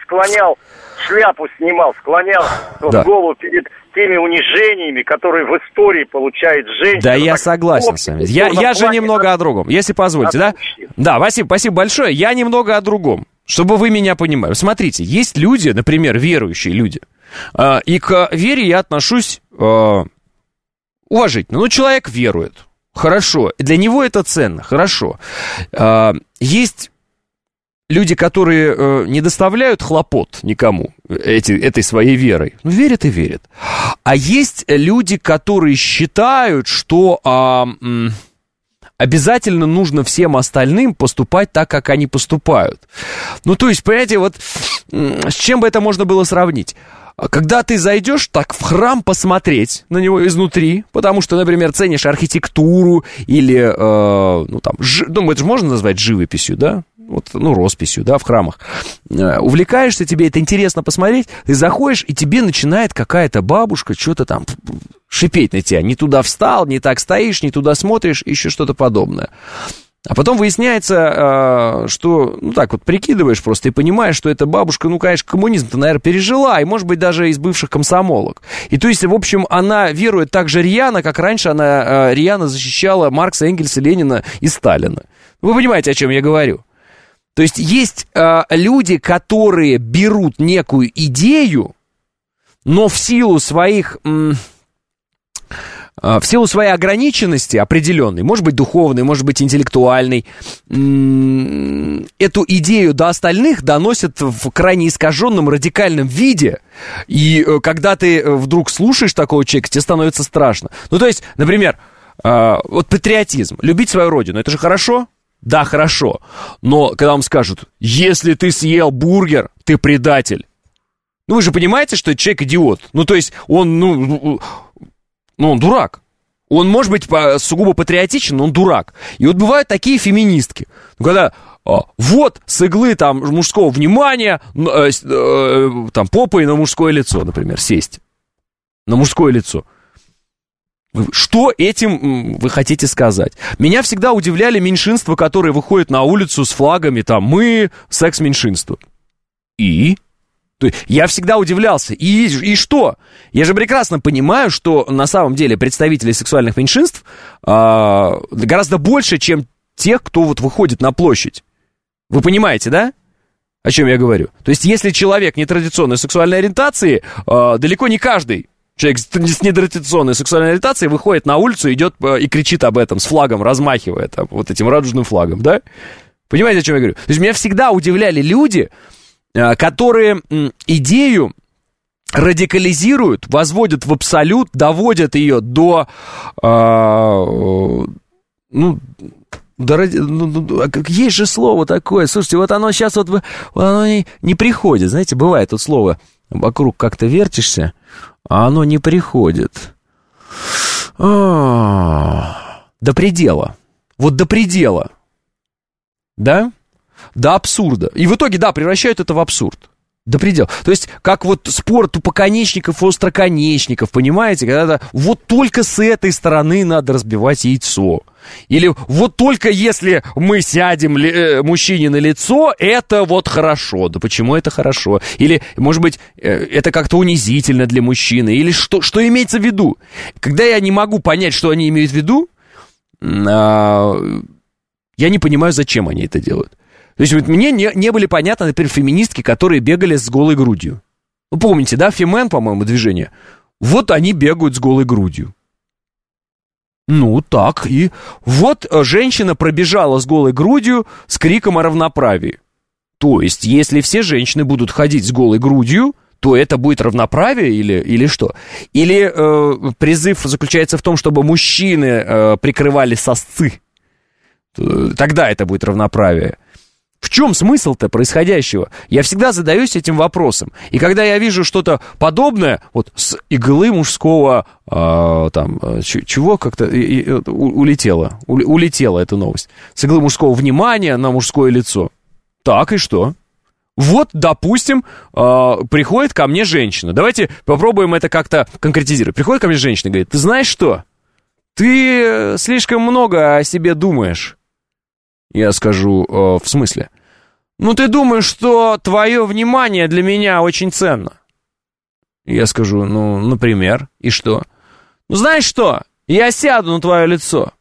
шляпу снимал, склонял голову перед теми унижениями, которые в истории получает женщина. Да, я согласен с вами. Я же немного о другом, если позволите, да? Да, спасибо большое. Я немного о другом, чтобы вы меня понимали. Смотрите, есть люди, например, верующие люди, и к вере я отношусь уважительно. Ну, человек верует, хорошо, для него это ценно, хорошо. Есть... люди, которые не доставляют хлопот никому этой своей верой. Ну, верят и верят. А есть люди, которые считают, что обязательно нужно всем остальным поступать так, как они поступают. Ну, то есть, понимаете, вот с чем бы это можно было сравнить? Когда ты зайдешь так в храм посмотреть на него изнутри, потому что, например, ценишь архитектуру или, это же можно назвать живописью, да? Вот, росписью, да, в храмах. Увлекаешься, тебе это интересно посмотреть, ты заходишь, и тебе начинает какая-то бабушка что-то там шипеть на тебя. Не туда встал, не так стоишь, не туда смотришь, еще что-то подобное. А потом выясняется, что, так вот прикидываешь просто и понимаешь, что эта бабушка, конечно, коммунизм-то, наверное, пережила, и, может быть, даже из бывших комсомолок. И то есть, в общем, она верует так же рьяно, как раньше она рьяно защищала Маркса, Энгельса, Ленина и Сталина. Вы понимаете, о чем я говорю? То есть люди, которые берут некую идею, но в силу своей ограниченности определенной, может быть, духовной, может быть, интеллектуальной, эту идею до остальных доносят в крайне искаженном, радикальном виде. И когда ты вдруг слушаешь такого человека, тебе становится страшно. Ну, то есть, например, вот патриотизм, любить свою родину, это же хорошо? Да, хорошо. Но когда вам скажут, если ты съел бургер, ты предатель. Вы же понимаете, что человек идиот. Ну, то есть, он дурак. Он может быть сугубо патриотичен, но он дурак. И вот бывают такие феминистки, когда вот с иглы там мужского внимания там попой на мужское лицо, например, сесть. На мужское лицо. Что этим вы хотите сказать? Меня всегда удивляли меньшинства, которые выходят на улицу с флагами, там, мы секс-меньшинство. И? То есть я всегда удивлялся. И что? Я же прекрасно понимаю, что на самом деле представители сексуальных меньшинств гораздо больше, чем тех, кто вот выходит на площадь. Вы понимаете, да? О чем я говорю? То есть если человек нетрадиционной сексуальной ориентации, далеко не каждый человек с нетрадиционной сексуальной ориентацией выходит на улицу, идет и кричит об этом с флагом, размахивая там, вот этим радужным флагом, да? Понимаете, о чем я говорю? То есть меня всегда удивляли люди, которые идею радикализируют, возводят в абсолют, доводят ее до... есть же слово такое. Слушайте, вот оно сейчас вот оно не приходит. Знаете, бывает вот слово, вокруг как-то вертишься, а оно не приходит. До предела. Вот до предела. Да? До абсурда. И в итоге, да, превращают это в абсурд. До предела. То есть, как вот спор тупоконечников и остроконечников, понимаете? Когда вот только с этой стороны надо разбивать яйцо. Или вот только если мы сядем мужчине на лицо, это вот хорошо. Да почему это хорошо? Или, может быть, это как-то унизительно для мужчины? Или что имеется в виду? Когда я не могу понять, что они имеют в виду, я не понимаю, зачем они это делают. То есть вот мне не были понятны, например, феминистки, которые бегали с голой грудью. Вы помните, да, Фемен, по-моему, движение? Вот они бегают с голой грудью. Ну, так, и вот женщина пробежала с голой грудью с криком о равноправии. То есть, если все женщины будут ходить с голой грудью, то это будет равноправие или что? Или призыв заключается в том, чтобы мужчины прикрывали сосцы? Тогда это будет равноправие. В чем смысл-то происходящего? Я всегда задаюсь этим вопросом. И когда я вижу что-то подобное, вот с иглы мужского, чего как-то улетела эта новость. С иглы мужского внимания на мужское лицо. Так, и что? Вот, допустим, приходит ко мне женщина. Давайте попробуем это как-то конкретизировать. Приходит ко мне женщина и говорит: ты знаешь что? Ты слишком много о себе думаешь. Я скажу, в смысле? Ну, ты думаешь, что твое внимание для меня очень ценно. Я скажу, ну, например, и что? Ну, знаешь что? Я сяду на твое лицо.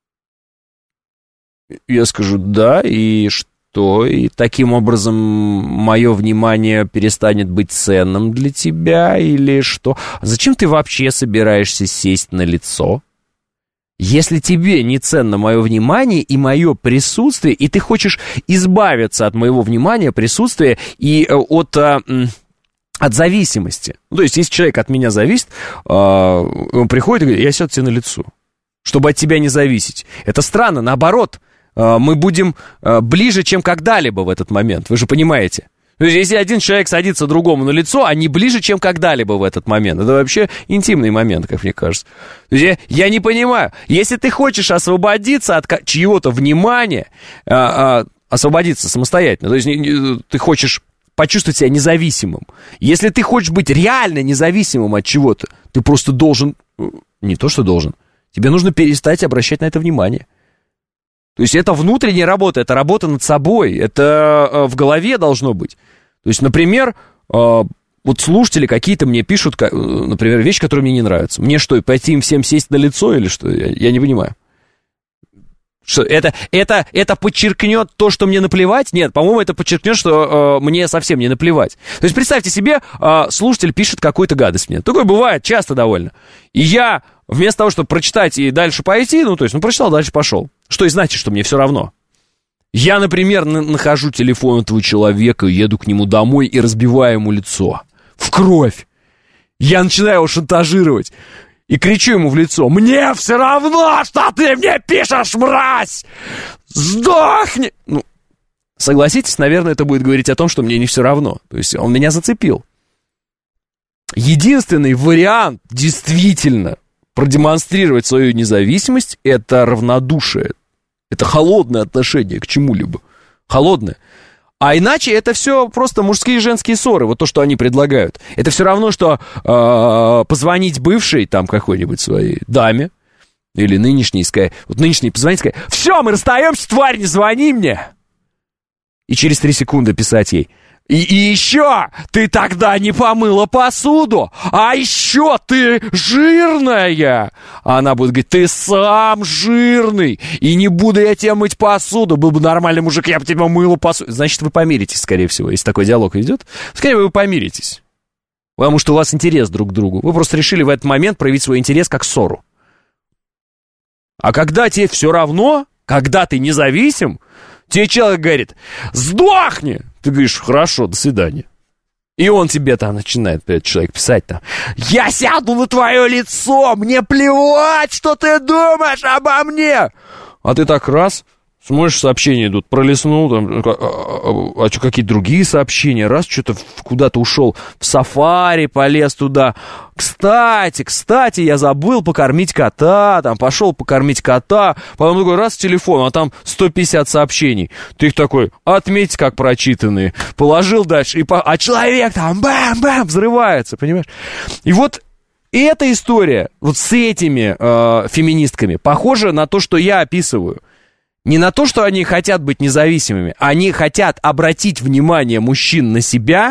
Я скажу, да, и что? И таким образом мое внимание перестанет быть ценным для тебя или что? Зачем ты вообще собираешься сесть на лицо? Если тебе не ценно мое внимание и мое присутствие, и ты хочешь избавиться от моего внимания, присутствия и от зависимости. Ну, то есть, если человек от меня зависит, он приходит и говорит: я сяду тебе на лицо, чтобы от тебя не зависеть. Это странно, наоборот, мы будем ближе, чем когда-либо в этот момент, вы же понимаете. То есть, если один человек садится другому на лицо, они ближе, чем когда-либо в этот момент. Это вообще интимный момент, как мне кажется. То есть, я не понимаю. Если ты хочешь освободиться от чьего-то внимания, освободиться самостоятельно, то есть ты хочешь почувствовать себя независимым. Если ты хочешь быть реально независимым от чего-то, ты просто должен, не то что должен, тебе нужно перестать обращать на это внимание. То есть это внутренняя работа, это работа над собой, это в голове должно быть. То есть, например, вот слушатели какие-то мне пишут, например, вещи, которые мне не нравятся. Мне что, пойти им всем сесть на лицо или что? Я не понимаю. Что, это подчеркнет то, что мне наплевать? Нет, по-моему, это подчеркнет, что мне совсем не наплевать. То есть, представьте себе, слушатель пишет какую-то гадость мне. Такое бывает часто довольно. И я, вместо того, чтобы прочитать и дальше пойти, прочитал, дальше пошел. Что и значит, что мне все равно. Я, например, нахожу телефон этого человека, еду к нему домой и разбиваю ему лицо. В кровь. Я начинаю его шантажировать. И кричу ему в лицо: мне все равно, что ты мне пишешь, мразь! Сдохни! Ну, согласитесь, наверное, это будет говорить о том, что мне не все равно. То есть он меня зацепил. Единственный вариант действительно продемонстрировать свою независимость — это равнодушие. Это холодное отношение к чему-либо. Холодное. А иначе это все просто мужские и женские ссоры. Вот то, что они предлагают. Это все равно, что позвонить бывшей там какой-нибудь своей даме. Или нынешней сказать. Вот нынешней позвонить, сказать: все, мы расстаемся, тварь, не звони мне. И через 3 секунды писать ей: и еще ты тогда не помыла посуду, а еще ты жирная. А она будет говорить: ты сам жирный, и не буду я тебе мыть посуду. Был бы нормальный мужик, я бы тебе мыла посуду. Значит, вы помиритесь, скорее всего, если такой диалог идет. Скорее вы помиритесь, потому что у вас интерес друг к другу. Вы просто решили в этот момент проявить свой интерес как ссору. А когда тебе все равно, когда ты независим, тебе человек говорит: сдохни! Ты говоришь: хорошо, до свидания. И он тебе там начинает, этот человек, писать там: я сяду на твое лицо, мне плевать, что ты думаешь обо мне. А ты так раз, смотришь, сообщения идут, пролистнул, там, а что, какие-то другие сообщения, раз, что-то куда-то ушел в сафари, полез туда. Кстати, я забыл покормить кота, там, пошел покормить кота, потом такой раз в телефон, а там 150 сообщений. Ты их такой: отметь как прочитанные, положил дальше, а человек там бам-бам взрывается, понимаешь? И вот эта история вот с этими феминистками похожа на то, что я описываю. Не на то, что они хотят быть независимыми, они хотят обратить внимание мужчин на себя,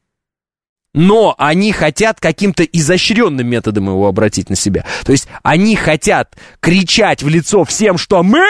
но они хотят каким-то изощренным методом его обратить на себя. То есть они хотят кричать в лицо всем, что мы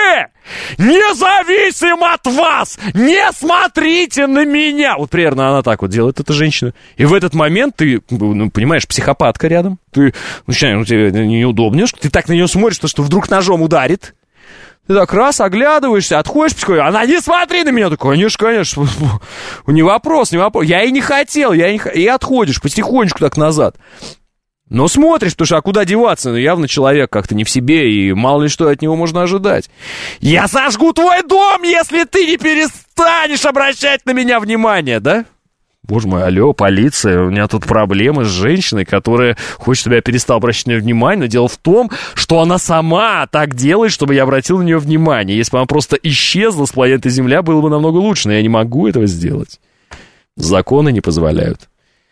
независим от вас, не смотрите на меня. Вот примерно она так вот делает, эта женщина. И в этот момент ты, понимаешь, психопатка рядом, ты начинаешь, тебе неудобно, ты так на нее смотришь, что вдруг ножом ударит. Ты так раз оглядываешься, отходишь, она: не смотри на меня. Ты: конечно, не вопрос. Я и не хотел, и отходишь потихонечку так назад. Но смотришь, потому что а куда деваться? Ну, явно человек как-то не в себе, и мало ли что от него можно ожидать. Я сожгу твой дом, если ты не перестанешь обращать на меня внимание, да? Боже мой, алло, полиция, у меня тут проблемы с женщиной, которая хочет, чтобы я перестал обращать на нее внимание, но дело в том, что она сама так делает, чтобы я обратил на нее внимание. Если бы она просто исчезла с планеты Земля, было бы намного лучше, но я не могу этого сделать. Законы не позволяют.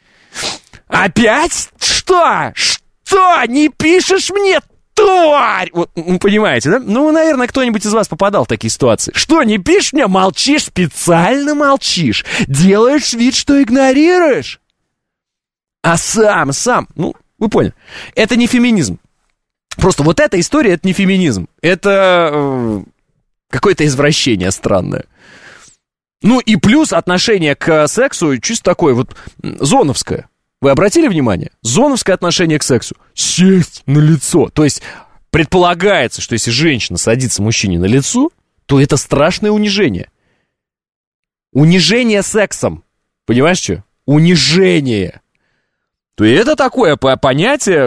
Опять? Что? Что? Не пишешь мне, тварь? Вот, понимаете, да? Ну, наверное, кто-нибудь из вас попадал в такие ситуации. Что, не пишешь мне? Молчишь, специально молчишь. Делаешь вид, что игнорируешь. А сам, ну, вы поняли. Это не феминизм. Просто вот эта история, это не феминизм. Это какое-то извращение странное. Ну, и плюс отношение к сексу чисто такое вот зоновское. Вы обратили внимание? Зоновское отношение к сексу. Сесть на лицо. То есть предполагается, что если женщина садится мужчине на лицо, то это страшное унижение. Унижение сексом. Понимаешь, что? Унижение. То есть это такое понятие,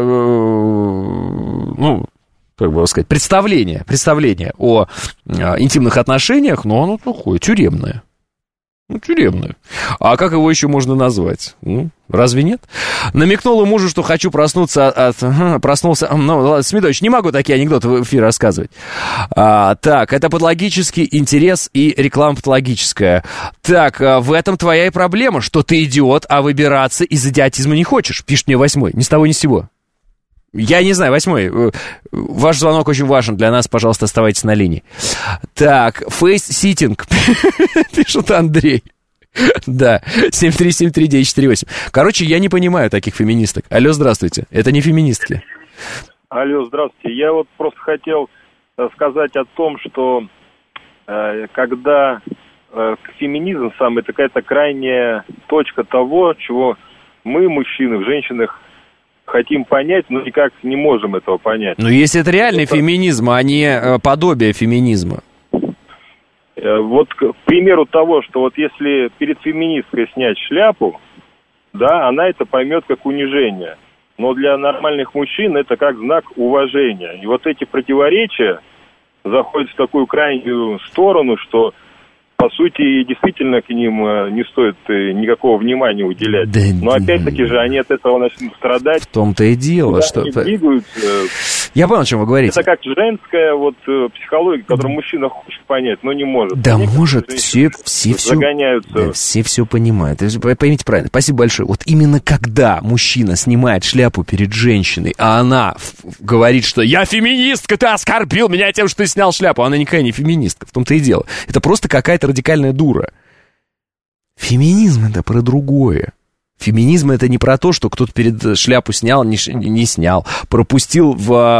ну, как бы сказать, представление о интимных отношениях, но оно такое тюремное. Ну, тюремную. А как его еще можно назвать? Ну, разве нет? Намекнула мужу, что хочу проснуться проснулся. Ну, Смитович, не могу такие анекдоты в эфире рассказывать. Так, это патологический интерес и реклама патологическая. Так, в этом твоя и проблема, что ты идиот, а выбираться из идиотизма не хочешь. Пишет мне 8-й. Ни с того, ни с сего. Я не знаю, 8-й. Ваш звонок очень важен для нас, пожалуйста, оставайтесь на линии. Так, фейс-ситинг, пишет Андрей. Да, 7373948. Короче, я не понимаю таких феминисток. Алло, здравствуйте. Это не феминистки. Алло, здравствуйте. Я вот просто хотел сказать о том, что когда феминизм сам это какая-то крайняя точка того, чего мы, мужчины, в женщинах, хотим понять, но никак не можем этого понять. Но если это реальный феминизм, а не подобие феминизма. Вот к примеру того, что вот если перед феминисткой снять шляпу, да, она это поймет как унижение. Но для нормальных мужчин это как знак уважения. И вот эти противоречия заходят в такую крайнюю сторону, что по сути, действительно к ним не стоит никакого внимания уделять. Да, но опять-таки же они от этого начнут страдать. В том-то и дело, что... Они двигаются, Я понял, о чем вы говорите. Это как женская вот психология, которую мужчина хочет понять, но не может. Да, может, все загоняются. Да, все понимают. Поймите правильно. Спасибо большое. Вот именно когда мужчина снимает шляпу перед женщиной, а она говорит, что я феминистка, ты оскорбил меня тем, что ты снял шляпу. Она никакая не феминистка, в том-то и дело. Это просто какая-то радикальная дура. Феминизм — это про другое. Феминизм — это не про то, что кто-то перед шляпу снял, не снял, пропустил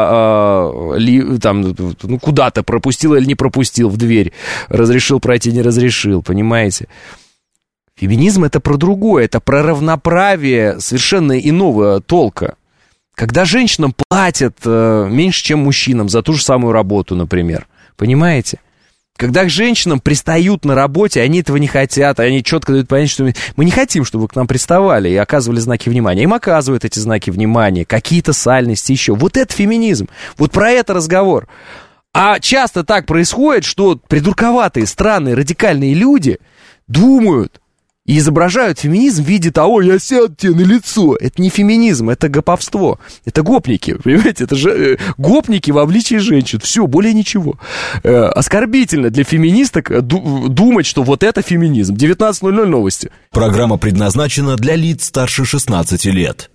куда-то пропустил или не пропустил в дверь, разрешил пройти, не разрешил, понимаете? Феминизм — это про другое, это про равноправие совершенно иного толка. Когда женщинам платят меньше, чем мужчинам за ту же самую работу, например, понимаете? Когда к женщинам пристают на работе, они этого не хотят, они четко дают понять, что мы не хотим, чтобы вы к нам приставали и оказывали знаки внимания. Им оказывают эти знаки внимания, какие-то сальности еще. Вот это феминизм, вот про это разговор. А часто так происходит, что придурковатые, странные, радикальные люди думают и изображают феминизм в виде того, я сяду тебе на лицо. Это не феминизм, это гоповство. Это гопники, понимаете? Это же гопники в обличии женщин. Все, более ничего. Оскорбительно для феминисток думать, что вот это феминизм. 19:00 новости. Программа предназначена для лиц старше 16 лет.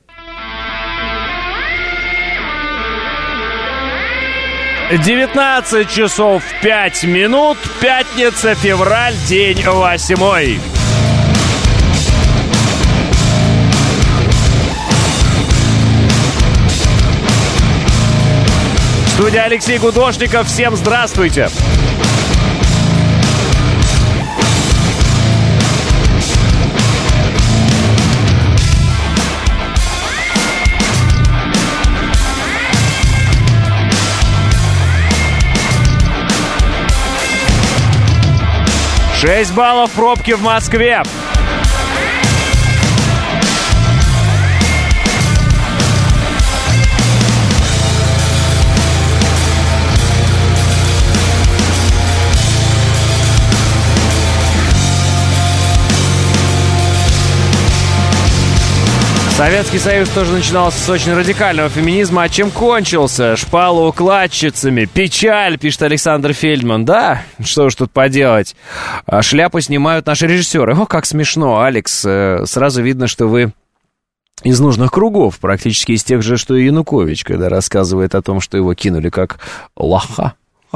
19 часов 5 минут. Пятница, февраль, день 8. Студия Алексей Гудошников. Всем здравствуйте. Шесть баллов пробки в Москве. Советский Союз тоже начинался с очень радикального феминизма. А чем кончился? Шпалоукладчицами. Печаль, пишет Александр Фельдман. Да, что уж тут поделать. Шляпу снимают наши режиссеры. О, как смешно, Алекс. Сразу видно, что вы из нужных кругов. Практически из тех же, что и Янукович, когда рассказывает о том, что его кинули как лоха.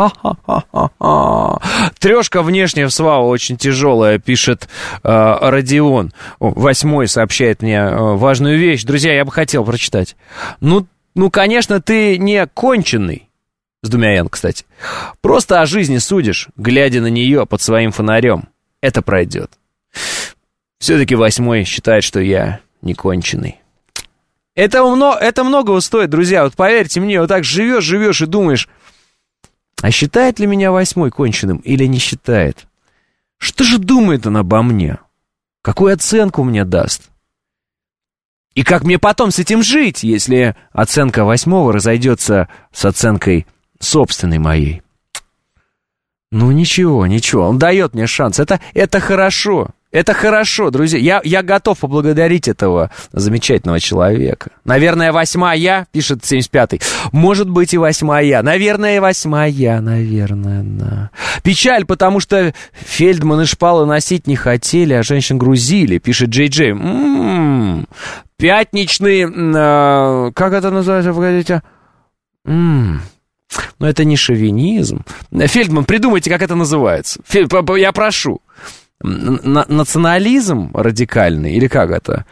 Трешка внешняя в СВАО очень тяжелая, пишет Родион. 8 сообщает мне важную вещь. Друзья, я бы хотел прочитать. Ну, конечно, ты не конченый. С 2 «н», кстати. Просто о жизни судишь, глядя на нее под своим фонарем. Это пройдет. Все-таки 8 считает, что я не конченый. Это многого стоит, друзья. Вот поверьте мне, вот так живешь и думаешь, а считает ли меня 8 конченым или не считает? Что же думает он обо мне? Какую оценку мне даст? И как мне потом с этим жить, если оценка 8 разойдется с оценкой собственной моей? Ну ничего, он дает мне шанс. Это хорошо. Это хорошо, друзья. Я готов поблагодарить этого замечательного человека. Наверное, 8 пишет 75-й. Может быть и 8. Наверное, 8. Наверное, да. Печаль, потому что Фельдман и шпалы носить не хотели, а женщин грузили, пишет Джей-Джей. Пятничный... как это называется, погодите? Но это не шовинизм. Фельдман, придумайте, как это называется. Я прошу. Национализм радикальный, или как это?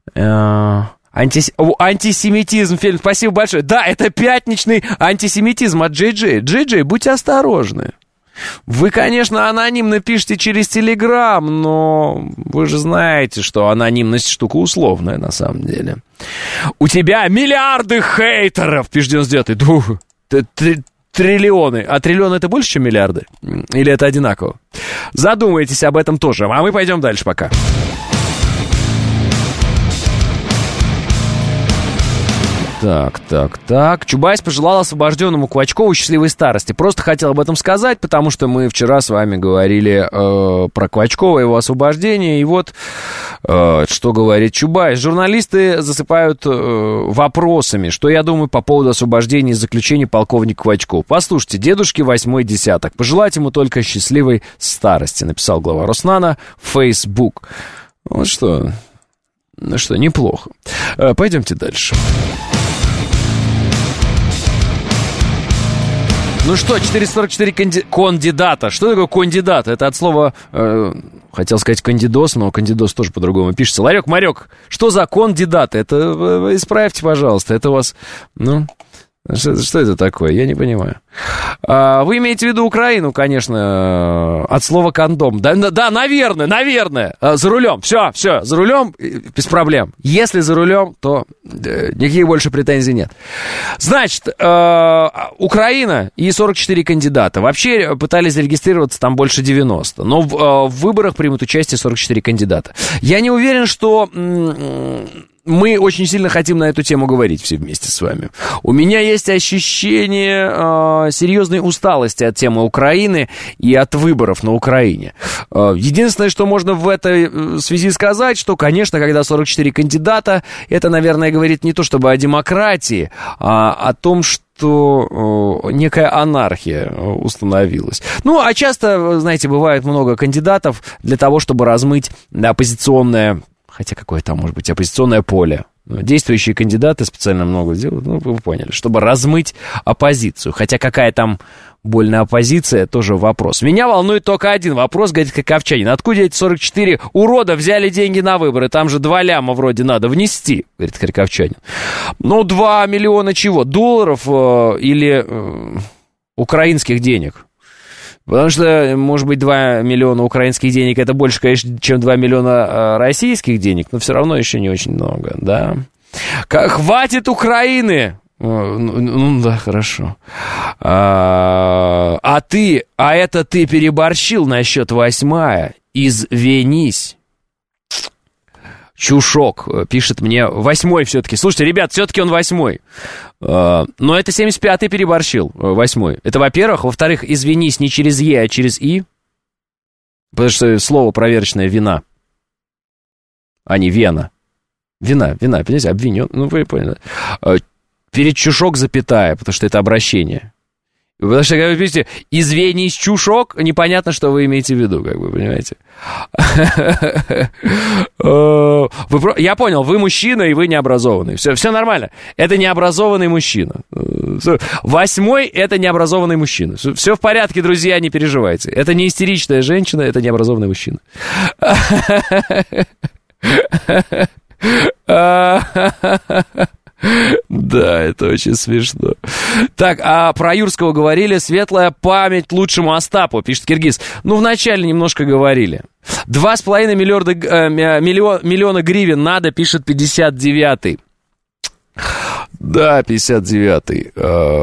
Антисемитизм, фильм, спасибо большое. Да, это пятничный антисемитизм от Джей-Джей. Джей-Джей, будьте осторожны. Вы, конечно, анонимно пишете через Телеграм, но вы же знаете, что анонимность штука условная на самом деле. У тебя миллиарды хейтеров, пишет 99-й. Триллионы. А триллионы — это больше, чем миллиарды? Или это одинаково? Задумайтесь об этом тоже. А мы пойдем дальше пока. Так. Чубайс пожелал освобожденному Квачкову счастливой старости. Просто хотел об этом сказать, потому что мы вчера с вами говорили про Квачкова, его освобождение. И вот что говорит Чубайс. Журналисты засыпают вопросами, что я думаю по поводу освобождения и заключения полковника Квачкова. Послушайте, дедушке 8-й десяток. Пожелать ему только счастливой старости, написал глава Роснана в Facebook. Вот что... Ну что, неплохо. Пойдемте дальше. Ну что, 444 кандидата. Что такое кандидат? Это от слова, хотел сказать кандидос, но кандидос тоже по-другому пишется. Ларек, Марек, что за кандидат? Это, исправьте, пожалуйста, это у вас, ну... Что это такое? Я не понимаю. Вы имеете в виду Украину, конечно, от слова кондом. Да, наверное. За рулем. Все, за рулем без проблем. Если за рулем, то никаких больше претензий нет. Значит, Украина и 44 кандидата. Вообще пытались зарегистрироваться там больше 90. Но в выборах примут участие 44 кандидата. Я не уверен, что... Мы очень сильно хотим на эту тему говорить все вместе с вами. У меня есть ощущение серьезной усталости от темы Украины и от выборов на Украине. Единственное, что можно в этой связи сказать, что, конечно, когда 44 кандидата, это, наверное, говорит не то чтобы о демократии, а о том, что некая анархия установилась. Ну, а часто, знаете, бывает много кандидатов для того, чтобы размыть оппозиционное... Хотя какое там может быть оппозиционное поле. Действующие кандидаты специально много делают, ну, вы поняли, чтобы размыть оппозицию. Хотя какая там больная оппозиция, тоже вопрос. Меня волнует только один вопрос, говорит Харьковчанин. Откуда эти 44 урода взяли деньги на выборы? Там же 2 ляма вроде надо внести, говорит Харьковчанин. Ну, 2 миллиона чего? Долларов или украинских денег? Потому что, может быть, 2 миллиона украинских денег это больше, конечно, чем 2 миллиона российских денег, но все равно еще не очень много, да. Хватит Украины! Ну да, хорошо. Это ты переборщил насчет 8-я. Извинись. Чушок пишет мне 8-й все-таки. Слушайте, ребят, все-таки он 8-й. Но это 75-й переборщил, 8-й. Это, во-первых. Во-вторых, извинись не через Е, а через И. Потому что слово проверочное вина, а не вена. Вина, понимаете, обвинен. Ну, вы поняли. Перед чушок запятая, потому что это обращение. Потому что, как вы видите, извинись, чушок, непонятно, что вы имеете в виду, как вы понимаете. Я понял, вы мужчина, и вы необразованный. Все нормально. Это необразованный мужчина. 8-й — это необразованный мужчина. Все в порядке, друзья, не переживайте. Это не истеричная женщина, это необразованный мужчина. Да, это очень смешно. Так, а про Юрского говорили. Светлая память лучшему Остапу, пишет Киргиз. Ну, вначале немножко говорили. 2,5 миллиона гривен надо, пишет 59-й. Да, 59-й.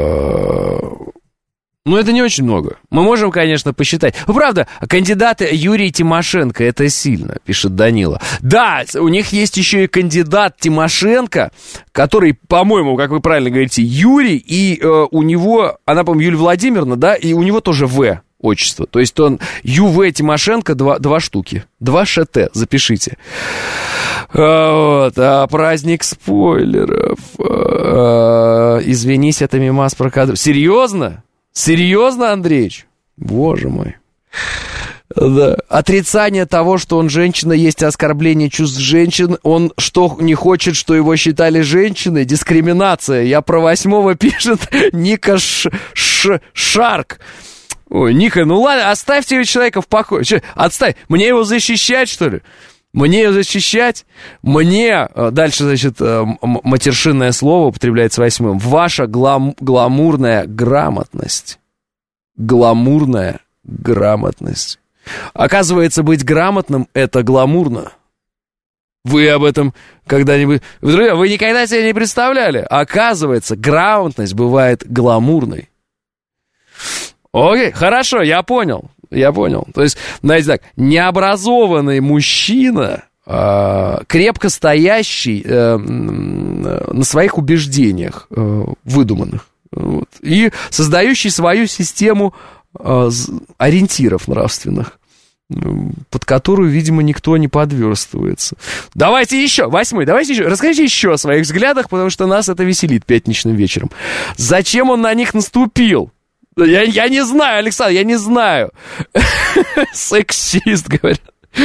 Ну, это не очень много. Мы можем, конечно, посчитать. Ну, правда, кандидат Юрий Тимошенко, это сильно, пишет Данила. Да, у них есть еще и кандидат Тимошенко, который, по-моему, как вы правильно говорите, Юрий, и у него, она, по-моему, Юлия Владимировна, да, и у него тоже В отчество. То есть он ЮВ Тимошенко 2 штуки. 2 ШТ, запишите. Вот, праздник спойлеров. Извинись, это мимас про кадр. Серьезно? Серьезно, Андреич? Боже мой. Да. Отрицание того, что он женщина, есть оскорбление чувств женщин. Он что, не хочет, что его считали женщиной? Дискриминация. Я про 8-го пишет Ника Шарк. Ой, Ника, ну ладно, оставьте человека в покое. Отставь. Мне его защищать, что ли? Мне ее защищать? Мне, дальше, значит, матершинное слово употребляется 8-м. Ваша гламурная грамотность. Гламурная грамотность. Оказывается, быть грамотным — это гламурно. Вы об этом когда-нибудь... Друзья, вы никогда себе не представляли? Оказывается, грамотность бывает гламурной. Окей, хорошо, я понял. То есть, знаете так, необразованный мужчина крепко стоящий на своих убеждениях выдуманных. Вот, и создающий свою систему ориентиров нравственных, под которую, видимо, никто не подверстывается. Давайте еще, 8-й, давайте еще, расскажите еще о своих взглядах, потому что нас это веселит пятничным вечером. Зачем он на них наступил? Я не знаю, Александр, я не знаю. Сексист, говорят.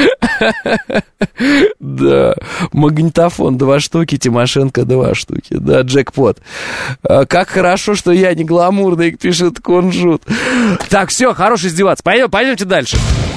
Да, магнитофон 2 штуки, Тимошенко 2 штуки. Да, джекпот. Как хорошо, что я не гламурный, пишет Кунжут. Так, все, хорош издеваться. Пойдемте дальше.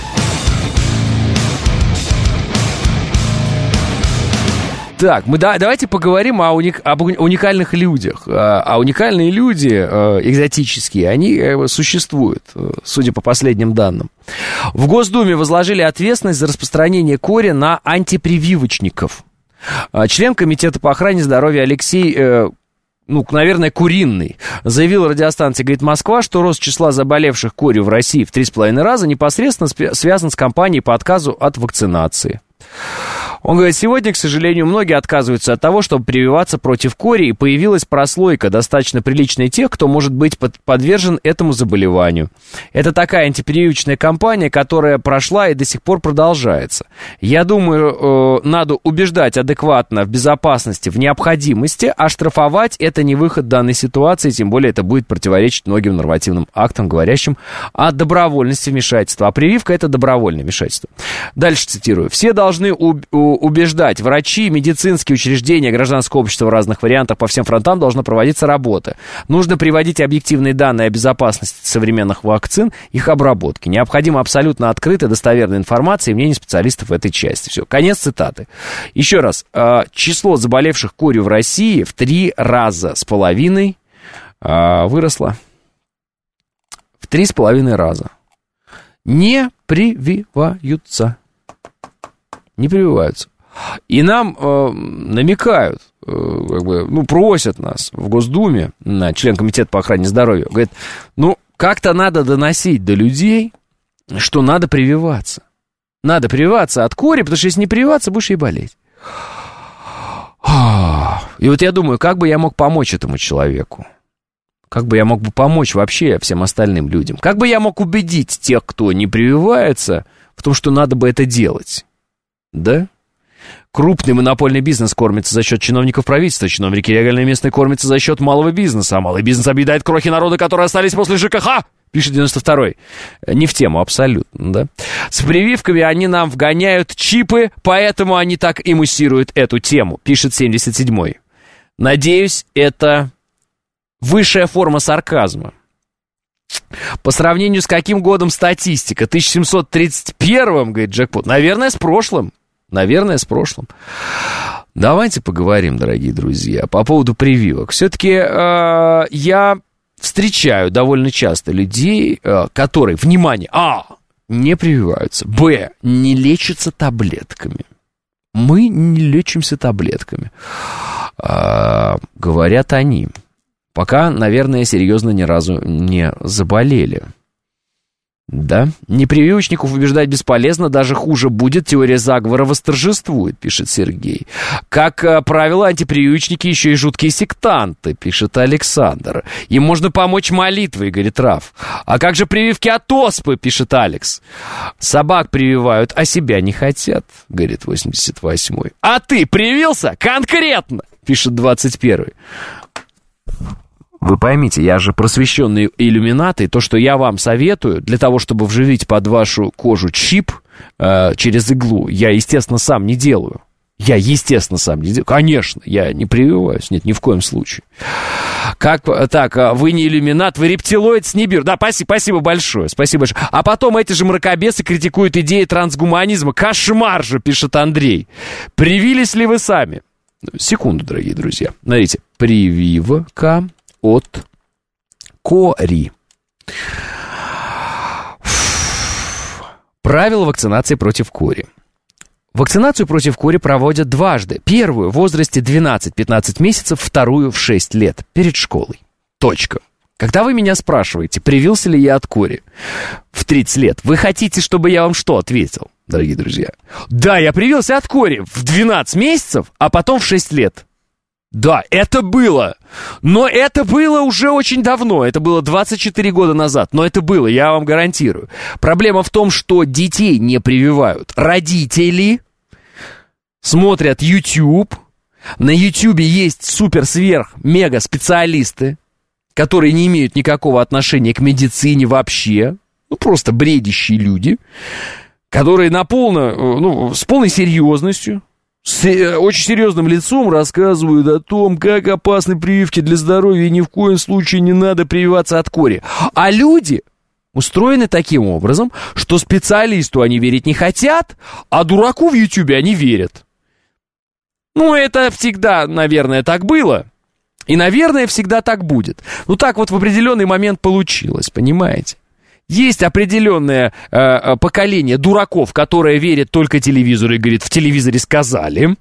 Так, давайте поговорим об уникальных людях. А уникальные люди, экзотические, они существуют, судя по последним данным. В Госдуме возложили ответственность за распространение кори на антипрививочников. Член комитета по охране здоровья Алексей... наверное, Куринный, заявил радиостанции «Говорит Москва», что рост числа заболевших корью в России в 3,5 раза непосредственно связан с кампанией по отказу от вакцинации. Он говорит, сегодня, к сожалению, многие отказываются от того, чтобы прививаться против кори, и появилась прослойка, достаточно приличная тех, кто может быть подвержен этому заболеванию. Это такая антипрививочная кампания, которая прошла и до сих пор продолжается. Я думаю, надо убеждать адекватно в безопасности, в необходимости, а штрафовать это не выход в данной ситуации, тем более это будет противоречить многим нормативным актам, говорящим о добровольности вмешательства. А прививка — это добровольное вмешательство. Дальше цитирую. Все должны убеждать врачи, медицинские учреждения, гражданское общество в разных вариантах, по всем фронтам должна проводиться работа. Нужно приводить объективные данные о безопасности современных вакцин, их обработки. Необходима абсолютно открытая, достоверная информация и мнение специалистов в этой части. Все, конец цитаты. Еще раз. Число заболевших корью в России в 3,5 раза выросло. В 3,5 раза. Не прививаются. Не прививаются. И нам намекают, просят нас в Госдуме, член комитета по охране здоровья, говорит, как-то надо доносить до людей, что надо прививаться. Надо прививаться от кори, потому что если не прививаться, будешь и болеть. И вот я думаю, как бы я мог помочь этому человеку? Как бы я мог бы помочь вообще всем остальным людям? Как бы я мог убедить тех, кто не прививается, в том, что надо бы это делать? Да? Крупный монопольный бизнес кормится за счет чиновников правительства, чиновники региональные и местные кормятся за счет малого бизнеса, а малый бизнес объедает крохи народа, которые остались после ЖКХ, пишет 92-й. Не в тему, абсолютно, да? С прививками они нам вгоняют чипы, поэтому они так и муссируют эту тему, пишет 77-й. Надеюсь, это высшая форма сарказма. По сравнению с каким годом статистика? 1731, говорит джекпот. Наверное, с прошлым. Давайте поговорим, дорогие друзья, по поводу прививок. Все-таки я встречаю довольно часто людей, которые, внимание, не прививаются, не лечатся таблетками. Мы не лечимся таблетками, говорят они. Пока, наверное, серьезно ни разу не заболели. Да, непрививочников убеждать бесполезно, даже хуже будет, теория заговора восторжествует, пишет Сергей. Как правило, антипрививочники еще и жуткие сектанты, пишет Александр. Им можно помочь молитвой, говорит Раф. А как же прививки от оспы, пишет Алекс. Собак прививают, а себя не хотят, говорит 88-й. А ты привился? Конкретно, пишет 21-й. Вы поймите, я же просвещенный иллюминат, и то, что я вам советую, для того, чтобы вживить под вашу кожу чип через иглу, я, естественно, сам не делаю. Конечно, я не прививаюсь, нет, ни в коем случае. Вы не иллюминат, вы рептилоид с Нибиру. Да, спасибо большое. А потом эти же мракобесы критикуют идеи трансгуманизма. Кошмар же, пишет Андрей. Привились ли вы сами? Секунду, дорогие друзья. Смотрите, прививка от кори. Правила вакцинации против кори. Вакцинацию против кори проводят дважды. Первую в возрасте 12-15 месяцев, вторую в 6 лет, перед школой. Точка. Когда вы меня спрашиваете, привился ли я от кори в 30 лет, вы хотите, чтобы я вам что ответил? дорогие друзья. Да, я привился от кори в 12 месяцев, а потом в 6 лет. Да, это было. Но это было уже очень давно. Это было 24 года назад. Но это было, я вам гарантирую. Проблема в том, что детей не прививают. Родители смотрят YouTube. На YouTube есть супер-сверх-мега-специалисты, которые не имеют никакого отношения к медицине вообще. Ну, просто бредящие люди, которые с полной серьезностью, с очень серьезным лицом рассказывают о том, как опасны прививки для здоровья, и ни в коем случае не надо прививаться от кори. А люди устроены таким образом, что специалисту они верить не хотят, а дураку в Ютубе они верят. Ну, это всегда, наверное, так было. И, наверное, всегда так будет. Ну, так вот в определенный момент получилось, понимаете? Есть определенное поколение дураков, которое верит только телевизору и говорит, в телевизоре сказали.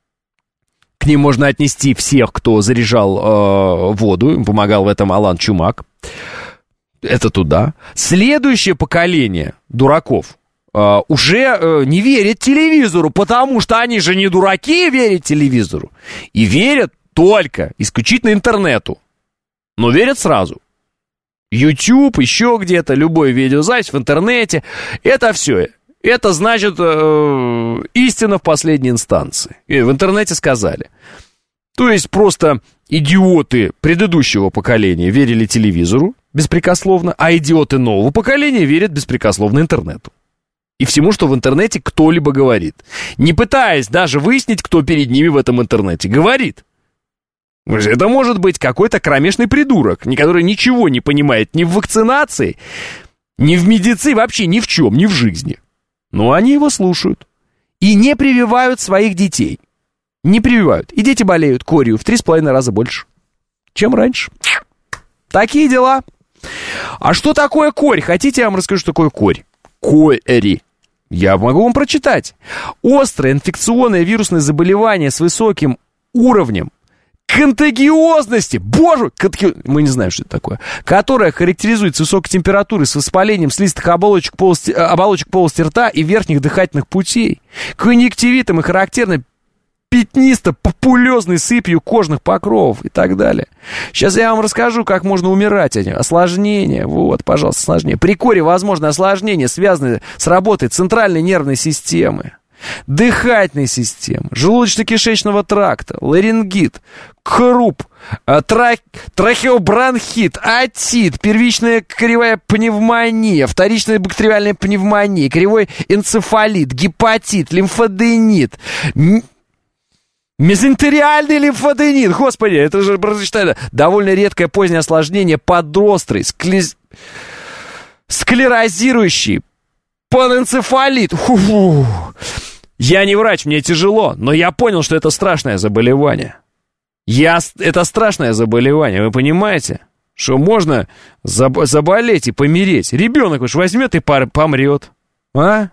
К ним можно отнести всех, кто заряжал воду, им помогал в этом Алан Чумак. Это туда. Следующее поколение дураков уже не верит телевизору, потому что они же не дураки верить телевизору. И верят только исключительно интернету. Но верят сразу. YouTube, еще где-то, любой видеозапись в интернете. Это все. Это значит истина в последней инстанции. И в интернете сказали. То есть просто идиоты предыдущего поколения верили телевизору беспрекословно, а идиоты нового поколения верят беспрекословно интернету. И всему, что в интернете кто-либо говорит. Не пытаясь даже выяснить, кто перед ними в этом интернете говорит. Это может быть какой-то кромешный придурок, который ничего не понимает ни в вакцинации, ни в медицине, вообще ни в чем, ни в жизни. Но они его слушают. И не прививают своих детей. Не прививают. И дети болеют корью в 3,5 раза больше, чем раньше. Такие дела. А что такое корь? Хотите, я вам расскажу, что такое корь? Кори. Я могу вам прочитать. Острое инфекционное вирусное заболевание с высоким уровнем контагиозности, мы не знаем, что это такое, которая характеризуется высокой температурой с воспалением слизистых оболочек полости рта и верхних дыхательных путей, конъюнктивитом и характерной пятнисто-популезной сыпью кожных покровов и так далее. Сейчас я вам расскажу, как можно умирать от них. Осложнения, вот, пожалуйста, осложнения. При коре возможны осложнения, связанные с работой центральной нервной системы, дыхательной системы, желудочно-кишечного тракта, ларингит, круп, трахеобронхит, отит, первичная кривая пневмония, вторичная бактериальная пневмония, кривой энцефалит, гепатит, лимфоденит, мезентериальный лимфоденит. Господи, это же довольно редкое позднее осложнение подрострый, склерозирующий панэнцефалит. Я не врач, мне тяжело, но я понял, что это страшное заболевание. Это страшное заболевание, вы понимаете? Что можно заболеть и помереть. Ребенок уж возьмет и помрет. А?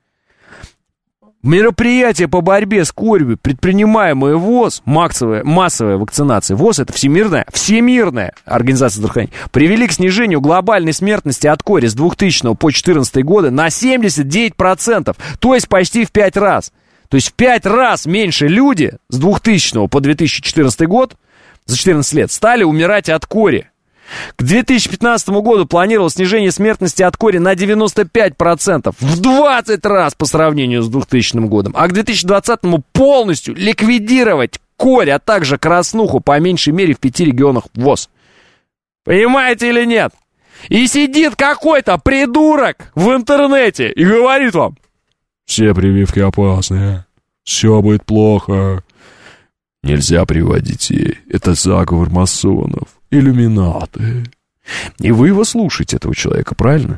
Мероприятия по борьбе с корью, предпринимаемые ВОЗ, массовая вакцинация, ВОЗ — это Всемирная организация здравоохранения, привели к снижению глобальной смертности от кори с 2000 по 2014 годы на 79%, то есть почти в 5 раз. То есть в 5 раз меньше люди с 2000 по 2014 год, за 14 лет, стали умирать от кори. К 2015 году планировалось снижение смертности от кори на 95%, в 20 раз по сравнению с 2000 годом, а к 2020 полностью ликвидировать корь, а также краснуху по меньшей мере в 5 регионах ВОЗ. Понимаете или нет? И сидит какой-то придурок в интернете и говорит вам: все прививки опасные, все будет плохо, нельзя прививать детей, это заговор масонов, иллюминаты. И вы его слушаете, этого человека, правильно?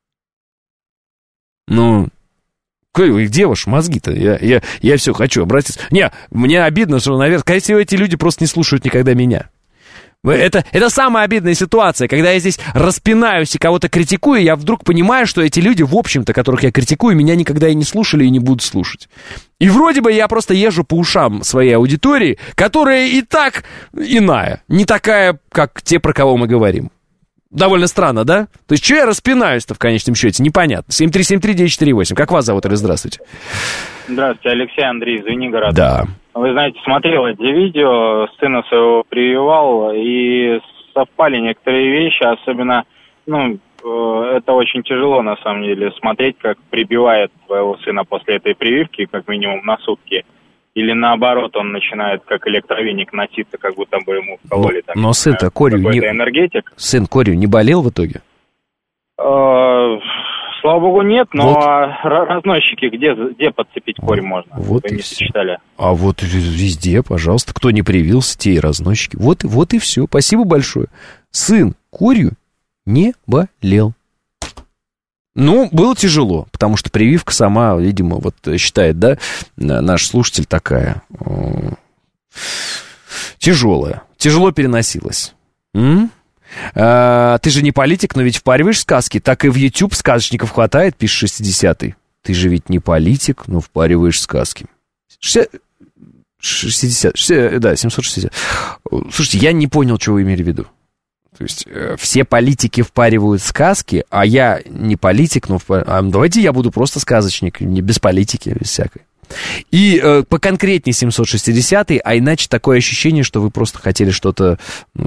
Ну, где ваши мозги-то? Я все хочу обратиться. Не, мне обидно, что, наверное, скорее всего, эти люди просто не слушают никогда меня. Это самая обидная ситуация, когда я здесь распинаюсь и кого-то критикую, я вдруг понимаю, что эти люди, в общем-то, которых я критикую, меня никогда и не слушали, и не будут слушать. И вроде бы я просто езжу по ушам своей аудитории, которая и так иная, не такая, как те, про кого мы говорим. Довольно странно, да? То есть, что я распинаюсь-то в конечном счете? Непонятно. 7373948. Как вас зовут, или здравствуйте? Здравствуйте, Алексей, Андрей из Звенигорода. Да. Вы знаете, смотрел эти видео, сына своего прививал, и совпали некоторые вещи, особенно, это очень тяжело, на самом деле, смотреть, как прибивает твоего сына после этой прививки, как минимум на сутки. Или наоборот, он начинает как электровеник носиться, как будто бы ему вкололи. Но сын-то корью энергетик. Сын корью не болел в итоге? Слава богу, нет, но разносчики, где подцепить корь можно? Вот вы и не все. сочетали. А вот везде, пожалуйста. Кто не привился, те и разносчики. Вот и все. Спасибо большое. Сын корью не болел. Было тяжело, потому что прививка сама, видимо, вот считает, да, наш слушатель такая тяжелая. Тяжело переносилась. Ты же не политик, но ведь впариваешь сказки. Так и в YouTube сказочников хватает, пишет 60-й. Ты же ведь не политик, но впариваешь сказки. 760. Слушайте, я не понял, что вы имели в виду. То есть все политики впаривают сказки, а я не политик, но давайте я буду просто сказочник, не без политики, без всякой. И поконкретнее 760-й, а иначе такое ощущение, что вы просто хотели что-то,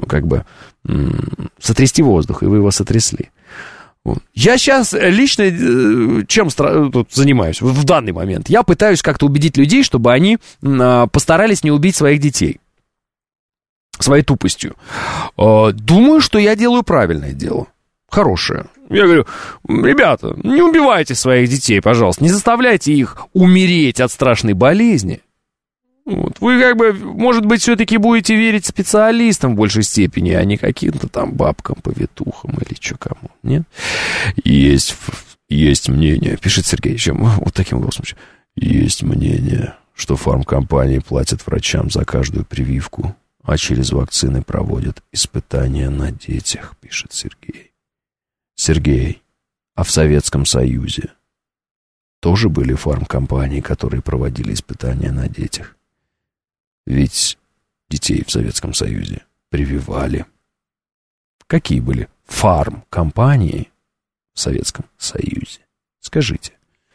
сотрясти воздух, и вы его сотрясли. Вот. Я сейчас лично чем тут занимаюсь в данный момент? Я пытаюсь как-то убедить людей, чтобы они постарались не убить своих детей. Своей тупостью. Думаю, что я делаю правильное дело. Хорошее. Я говорю, ребята, не убивайте своих детей, пожалуйста. Не заставляйте их умереть от страшной болезни. Вот. Вы может быть, все-таки будете верить специалистам в большей степени, а не каким-то там бабкам, повитухам или что кому. Нет? Есть мнение, пишет Сергей, вот таким голосом. Есть мнение, что фармкомпании платят врачам за каждую прививку, а через вакцины проводят испытания на детях, пишет Сергей. Сергей, а в Советском Союзе тоже были фармкомпании, которые проводили испытания на детях? Ведь детей в Советском Союзе прививали. Какие были фармкомпании в Советском Союзе? Скажите.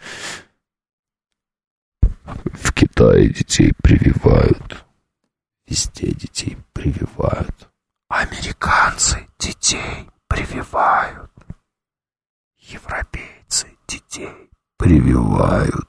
В Китае детей прививают. Везде детей прививают. Американцы детей прививают. Европейцы детей прививают.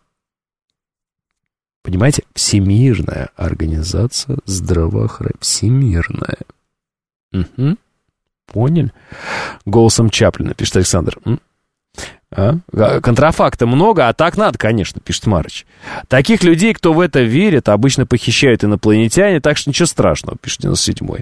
Понимаете? Всемирная организация здравоохранения. Всемирная. Угу. Поняли? Голосом Чаплина, пишет Александр. Контрафакта много, а так надо, конечно, пишет Марыч. Таких людей, кто в это верит, обычно похищают инопланетяне, так что ничего страшного, пишет 97-й.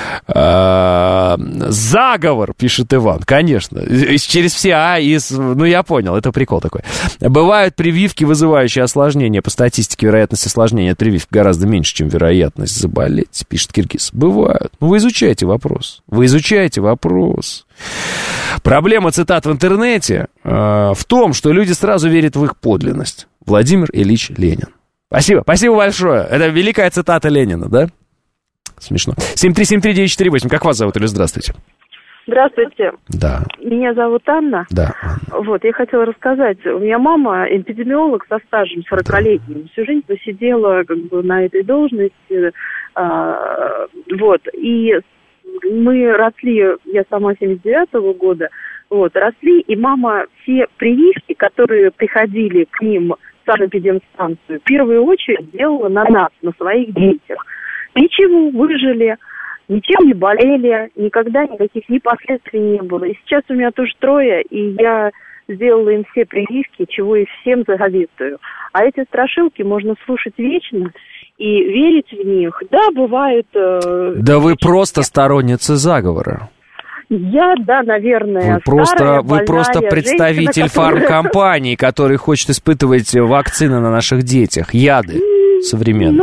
Заговор, пишет Иван, конечно. Через все я понял, это прикол такой. Бывают прививки, вызывающие осложнения. По статистике, вероятность осложнения от прививки гораздо меньше, чем вероятность заболеть, пишет Киргиз. Бывают. Вы изучайте вопрос. Проблема цитат в интернете в том, что люди сразу верят в их подлинность. Владимир Ильич Ленин. Спасибо большое. Это великая цитата Ленина, да? Смешно. 7373948. Как вас зовут, или здравствуйте? Здравствуйте. Да. Меня зовут Анна. Да. Вот, я хотела рассказать. У меня мама эпидемиолог со стажем 40-летним. Всю жизнь посидела на этой должности. И мы росли, я сама 79-го года, росли, и мама все прививки, которые приходили к ним в санэпидемстанцию, в первую очередь делала на нас, на своих детях. Ничего, выжили, ничем не болели, никогда никаких последствий не было. И сейчас у меня тоже 3, и я сделала им все прививки, чего и всем советую. А эти страшилки можно слушать вечно и верить в них. Да, бывает... Да вы просто сторонница заговора. Наверное. Вы просто представитель фармкомпании, который хочет испытывать вакцины на наших детях, яды современные. Не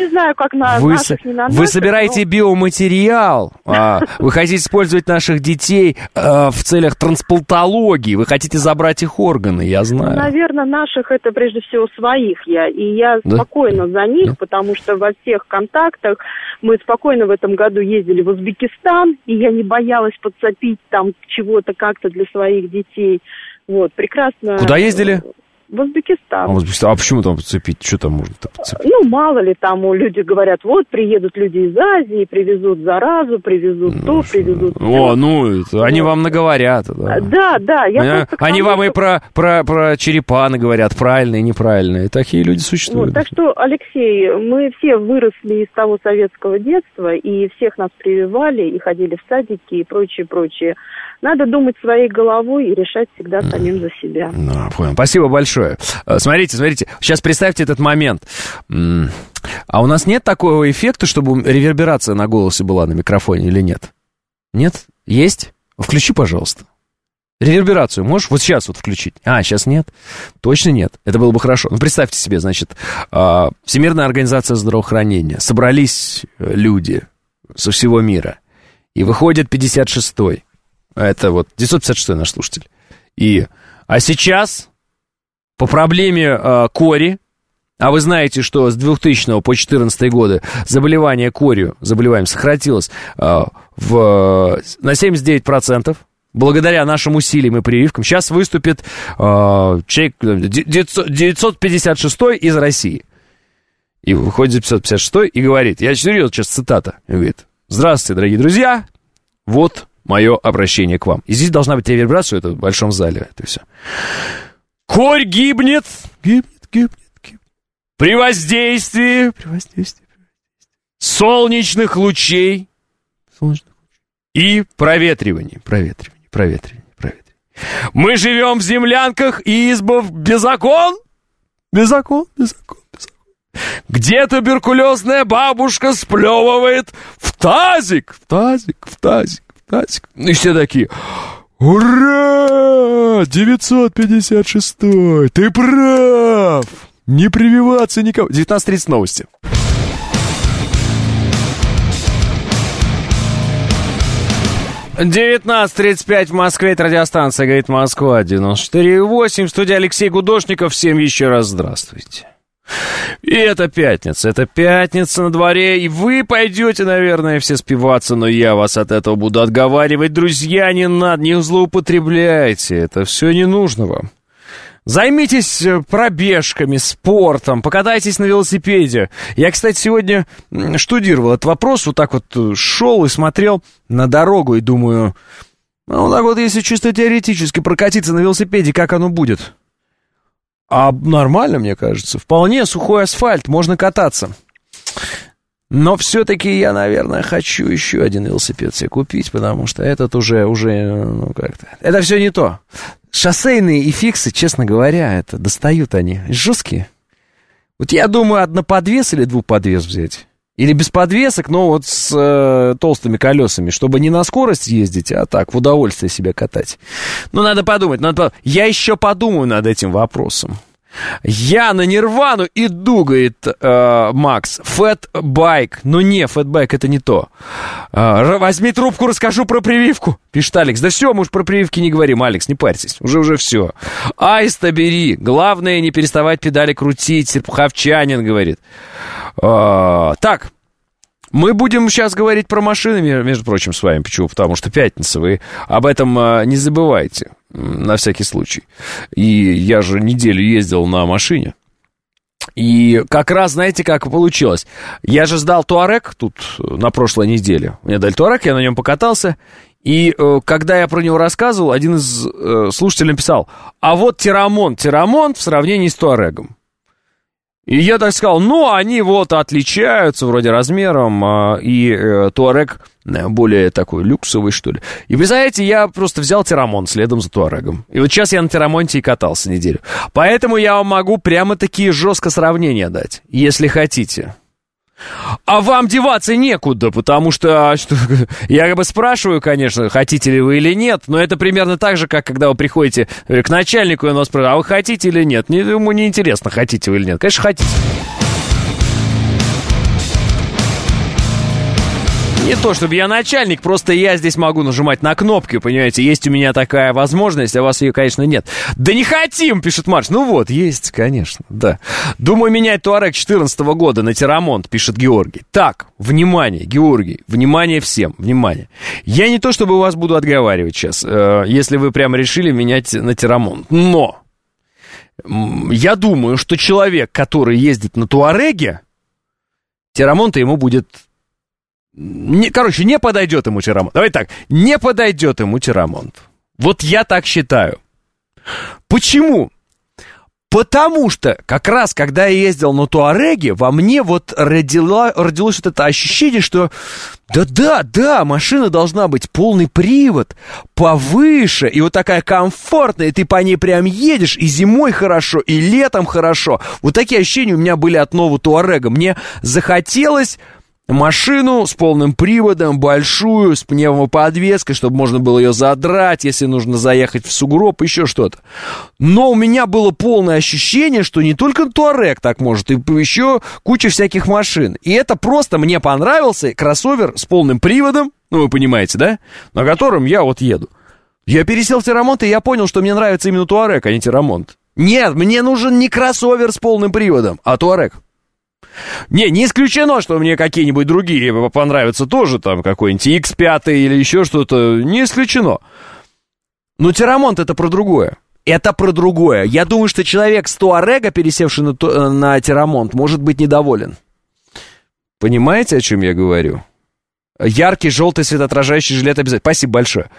знаю, как на наших, не на наших. Вы собираете биоматериал, вы хотите использовать наших детей в целях трансплантологии, вы хотите забрать их органы, я знаю. Наверное, наших это прежде всего своих и я спокойно за них, потому что во всех контактах мы спокойно в этом году ездили в Узбекистан, и я не боялась подцепить там чего-то как-то для своих детей. Вот, прекрасно. Куда ездили? В Узбекистан. А почему там подцепить? Что там можно подцепить? Ну, мало ли, там люди говорят, вот, приедут люди из Азии, привезут заразу, привезут то, привезут все. Это, они вам наговорят. Да. Они вам и про черепа наговорят, правильные и неправильные. Такие люди существуют. Вот, так что, Алексей, мы все выросли из того советского детства, и всех нас прививали, и ходили в садики, и прочее. Надо думать своей головой и решать всегда самим за себя. Понял. Спасибо большое. Смотрите, сейчас представьте этот момент. А у нас нет такого эффекта, чтобы реверберация на голосе была на микрофоне или нет? Нет? Есть? Включи, пожалуйста. Реверберацию можешь вот сейчас вот включить? Сейчас нет? Точно нет? Это было бы хорошо. Представьте себе, значит, Всемирная организация здравоохранения. Собрались люди со всего мира. И выходит 56-й. Это вот 956-й наш слушатель. А сейчас по проблеме кори, а вы знаете, что с 2000 по 2014 годы заболевание корью сократилось на 79%. Благодаря нашим усилиям и прививкам. Сейчас выступит человек 956-й из России. И выходит 956-й и говорит, я серьезно, сейчас цитата, и говорит: здравствуйте, дорогие друзья, вот мое обращение к вам. И здесь должна быть реверберация, это в большом зале, это все. Корь гибнет при воздействии солнечных лучей и проветривании. Мы живем в землянках и избах без окон. Где туберкулезная бабушка сплевывает в тазик. И все такие: ура! 956-й, ты прав! Не прививаться никого. 19:30 новости. «19:35 в Москве». Это радиостанция «Говорит Москва», 94,8. В студии Алексей Гудошников. Всем еще раз здравствуйте. И это пятница на дворе, и вы пойдете, наверное, все спиваться, но я вас от этого буду отговаривать. Друзья, не надо, не злоупотребляйте, это все не нужно вам. Займитесь пробежками, спортом, покатайтесь на велосипеде. Я, кстати, сегодня штудировал этот вопрос, вот так вот шел и смотрел на дорогу и думаю, вот так вот, если чисто теоретически прокатиться на велосипеде, как оно будет? А нормально, мне кажется. Вполне сухой асфальт, можно кататься. Но все-таки я, наверное, хочу еще один велосипед себе купить, потому что этот уже как-то... Это все не то. Шоссейные и фиксы, честно говоря, это достают они. Жесткие. Вот я думаю, одноподвес или двухподвес взять. Или без подвесок, но вот с толстыми колесами, чтобы не на скорость ездить, а так, в удовольствие себя катать. Ну, надо подумать. Я еще подумаю над этим вопросом. Я на Нирвану иду, говорит Макс. Фэтбайк. Ну не, фэтбайк это не то. Возьми трубку, расскажу про прививку, пишет Алекс. Да все, мы уж про прививки не говорим, Алекс, не парьтесь. Уже все. Аиста бери. Главное не переставать педали крутить. Серпуховчанин говорит. Так. Мы будем сейчас говорить про машины, между прочим, с вами. Почему? Потому что пятница, вы об этом не забывайте, на всякий случай. И я же неделю ездил на машине. И как раз, знаете, как получилось? Я же сдал Туарек тут на прошлой неделе. Мне дали Туарек, я на нем покатался. И когда я про него рассказывал, один из слушателей написал: а вот Тирамон в сравнении с Туарегом. И я так сказал, они вот отличаются вроде размером, и Туарек более такой люксовый, что ли. И вы знаете, я просто взял Тирамон следом за Туарегом. И вот сейчас я на Тирамонте и катался неделю. Поэтому я вам могу прямо такие жестко сравнения дать, если хотите. А вам деваться некуда, потому что я как бы спрашиваю, конечно, хотите ли вы или нет, но это примерно так же, как когда вы приходите к начальнику, и он вас спрашивает: а вы хотите или нет? Ему не интересно, хотите вы или нет. Конечно, хотите. Не то, чтобы я начальник, просто я здесь могу нажимать на кнопки, понимаете, есть у меня такая возможность, а у вас ее, конечно, нет. Да не хотим, пишет Марш. Ну вот, есть, конечно, да. Думаю менять Туарек 2014 года на Терамонт, пишет Георгий. Так, внимание, Георгий, внимание всем, внимание. Я не то, чтобы вас буду отговаривать сейчас, если вы прямо решили менять на Терамонт, но я думаю, что человек, который ездит на Туареге, Терамонта ему будет... не подойдет ему Терамонт. Давай так, не подойдет ему Терамонт. Вот я так считаю. Почему? Потому что как раз, когда я ездил на Туареге, во мне вот родилось вот это ощущение, что да, машина должна быть полный привод, повыше, и вот такая комфортная, и ты по ней прям едешь, и зимой хорошо, и летом хорошо. Вот такие ощущения у меня были от нового Туарега. Мне захотелось... машину с полным приводом, большую, с пневмоподвеской, чтобы можно было ее задрать, если нужно заехать в сугроб, еще что-то. Но у меня было полное ощущение, что не только Туарег так может, и еще куча всяких машин. И это просто мне понравился кроссовер с полным приводом, ну вы понимаете, да, на котором я вот еду. Я пересел в Терамонт, и я понял, что мне нравится именно Туарег, а не Терамонт. Нет, мне нужен не кроссовер с полным приводом, а Туарег. Не исключено, что мне какие-нибудь другие понравятся тоже, там какой-нибудь X5 или еще что-то, не исключено. Но Терамонт это про другое. Это про другое. Я думаю, что человек с Туарега, пересевший на Терамонт, может быть недоволен. Понимаете, о чем я говорю? Яркий, желтый, светоотражающий жилет обязательно. Спасибо большое.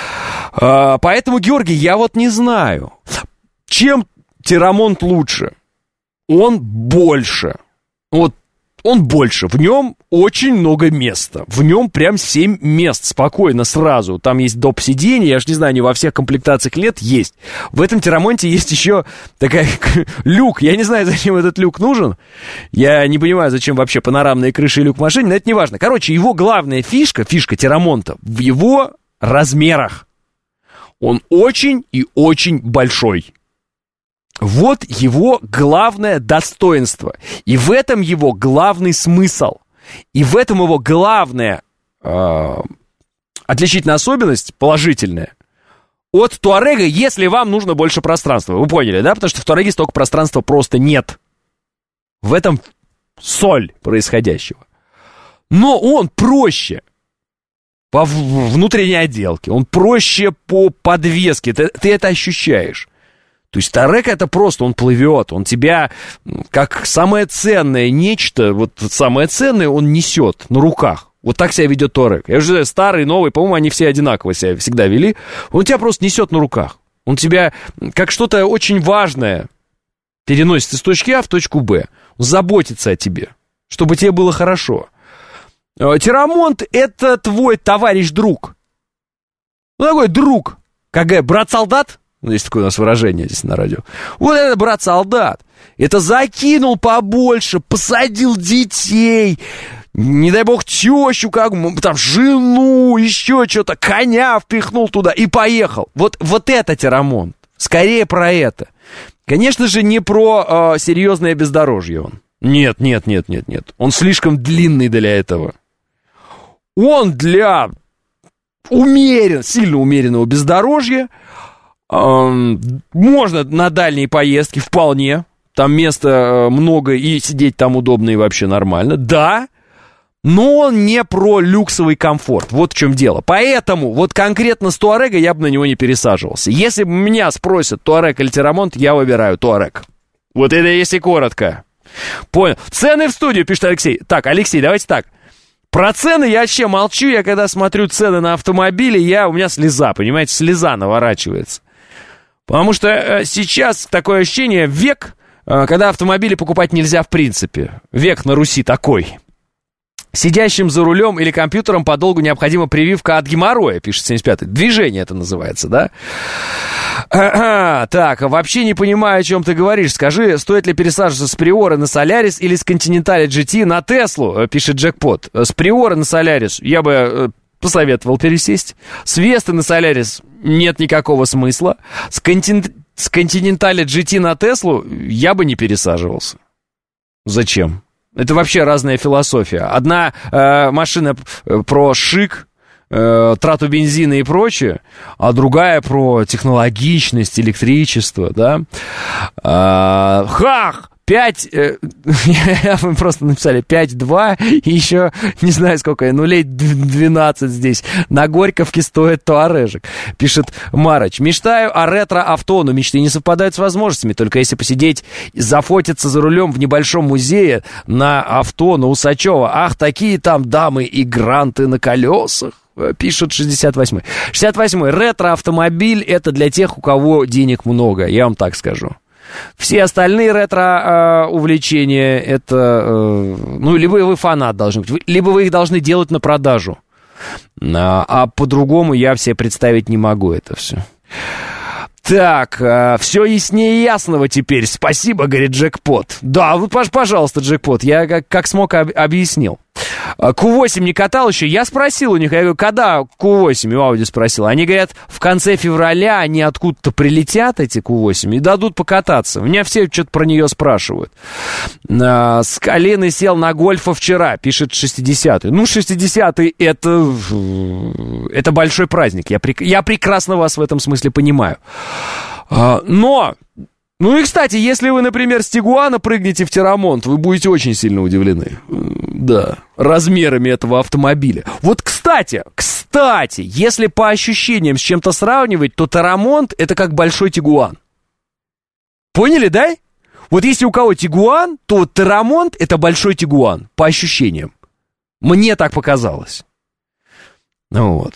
Поэтому, Георгий, я вот не знаю, чем Терамонт лучше. Он больше. Вот он больше, в нем очень много места, в нем прям 7 мест спокойно сразу, там есть доп. Сиденье, я ж не знаю, не во всех комплектациях лет есть. В этом Терамонте есть еще такая люк, я не знаю, зачем этот люк нужен, я не понимаю, зачем вообще панорамные крыши и люк в машине, но это не важно. Короче, его главная фишка Терамонта в его размерах, он очень и очень большой. Вот его главное достоинство. И в этом его главный смысл. И в этом его главная отличительная особенность, положительная, от Туарега, если вам нужно больше пространства. Вы поняли, да? Потому что в Туареге столько пространства просто нет. В этом соль происходящего. Но он проще по внутренней отделке. Он проще по подвеске. Ты это ощущаешь. То есть Туарег это просто, он плывет, он тебя как самое ценное нечто, вот самое ценное он несет на руках. Вот так себя ведет Туарег. Я уже знаю, старый, новый, по-моему, они все одинаково себя всегда вели. Он тебя просто несет на руках. Он тебя как что-то очень важное переносит из точки А в точку Б. Он заботится о тебе, чтобы тебе было хорошо. Терамонт это твой товарищ-друг. Ну, такой друг. КГ, брат-солдат. Есть такое у нас выражение здесь на радио. Вот это брат-солдат. Это закинул побольше, посадил детей, не дай бог тещу, как там жену, еще что-то, коня впихнул туда и поехал. Вот это Терамонт. Скорее про это. Конечно же, не про серьезное бездорожье он. Нет. Он слишком длинный для этого. Он для сильно умеренного бездорожья. Можно на дальние поездки вполне. Там места много и сидеть там удобно и вообще нормально. Да, но он не про люксовый комфорт. Вот в чем дело. Поэтому вот конкретно с Туарега я бы на него не пересаживался. Если меня спросят, Туарег или Терамонт, я выбираю Туарег. Вот это если коротко. Понял. Цены в студию, пишет Алексей. Так, Алексей, давайте так. Про цены я вообще молчу. Я когда смотрю цены на автомобили, у меня слеза, понимаете, слеза наворачивается. Потому что сейчас такое ощущение, век, когда автомобили покупать нельзя в принципе. Век на Руси такой. Сидящим за рулем или компьютером подолгу необходима прививка от геморроя, пишет 75-й. Движение это называется, да? Так, вообще не понимаю, о чем ты говоришь. Скажи, стоит ли пересаживаться с Приора на Солярис или с Continental GT на Теслу, пишет Джекпот. С Приора на Солярис я бы посоветовал пересесть. С Весты на Солярис нет никакого смысла. С Continental GT на Теслу я бы не пересаживался. Зачем? Это вообще разная философия. Одна машина про шик, трату бензина и прочее, а другая про технологичность, электричество, да. Хах! 5, вы просто написали 5-2, и еще, не знаю сколько, нулей 12 здесь. На Горьковке стоит туарежик, пишет Марыч. Мечтаю о ретро-авто, но мечты не совпадают с возможностями. Только если посидеть, зафотиться за рулем в небольшом музее на авто, на Усачева. Ах, такие там дамы и гранты на колесах. Пишет 68-й. 68-й. Ретро-автомобиль — это для тех, у кого денег много, я вам так скажу. Все остальные ретро-увлечения, это, либо вы фанат должны быть, либо вы их должны делать на продажу. А по-другому я себе представить не могу это все. Так, все яснее ясного теперь. Спасибо, говорит Джекпот. Да, вы, пожалуйста, Джекпот, я как смог объяснил. Q8 не катал еще? Я спросил у них, я говорю, когда Q8? У Audi спросил. Они говорят, в конце февраля они откуда-то прилетят, эти Q8, и дадут покататься. Меня все что-то про нее спрашивают. С колена сел на Гольфа вчера, пишет 60-й. 60-й это большой праздник. Я прекрасно вас в этом смысле понимаю. Но... и, кстати, если вы, например, с Тигуана прыгнете в Террамонт, вы будете очень сильно удивлены. Да, размерами этого автомобиля. Вот, кстати, если по ощущениям с чем-то сравнивать, то Террамонт — это как большой Тигуан. Поняли, да? Вот если у кого Тигуан, то Террамонт — это большой Тигуан, по ощущениям. Мне так показалось. Вот.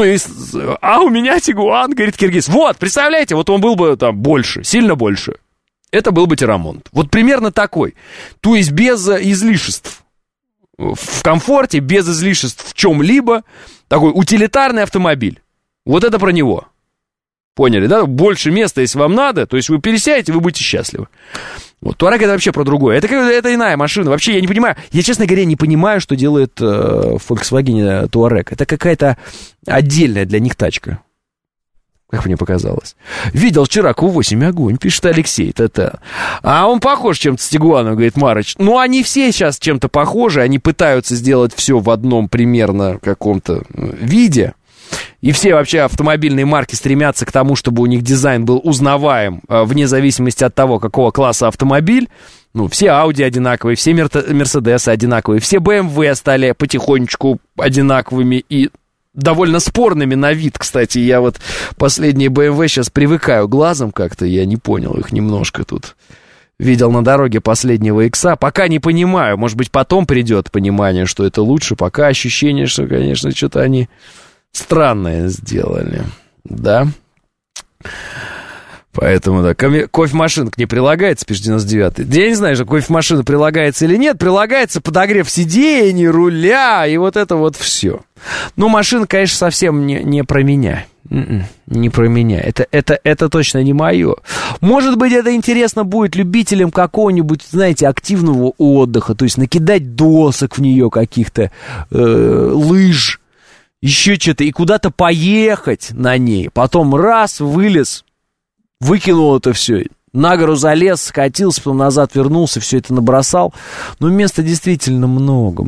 А у меня Тигуан, говорит киргиз. Вот, представляете, вот он был бы там больше, сильно больше. Это был бы Террамонт. Вот примерно такой. То есть без излишеств. В комфорте, без излишеств в чем-либо. Такой утилитарный автомобиль. Вот это про него. Поняли, да? Больше места, если вам надо. То есть вы пересядете, вы будете счастливы. Вот, Touareg — это вообще про другое. Это иная машина. Вообще я не понимаю. Я, честно говоря, не понимаю, что делает в Volkswagen Touareg. Это какая-то отдельная для них тачка. Как мне показалось. Видел вчера Q8 огонь, пишет Алексей. А он похож чем-то с Тигуаном, говорит Марыч. Они все сейчас чем-то похожи. Они пытаются сделать все в одном примерно каком-то виде. И все вообще автомобильные марки стремятся к тому, чтобы у них дизайн был узнаваем, вне зависимости от того, какого класса автомобиль. Все Audi одинаковые, все Mercedes одинаковые, все BMW стали потихонечку одинаковыми и довольно спорными на вид, кстати. Я вот последние BMW сейчас привыкаю глазом как-то, я не понял их немножко тут. Видел на дороге последнего Икса, пока не понимаю, может быть, потом придет понимание, что это лучше, пока ощущение, что, конечно, что-то они... странное сделали, да? Поэтому, да, кофемашина к ней прилагается, пишет 99-й. Я не знаю, что кофемашина прилагается или нет. Прилагается подогрев сидений, руля и вот это вот все. Машина, конечно, совсем не про меня. Не про меня. Это точно не мое. Может быть, это интересно будет любителям какого-нибудь, знаете, активного отдыха. То есть накидать досок в нее каких-то, лыж, еще что-то, и куда-то поехать на ней. Потом раз, вылез, выкинул это все, на гору залез, скатился, потом назад вернулся, все это набросал. Места действительно много.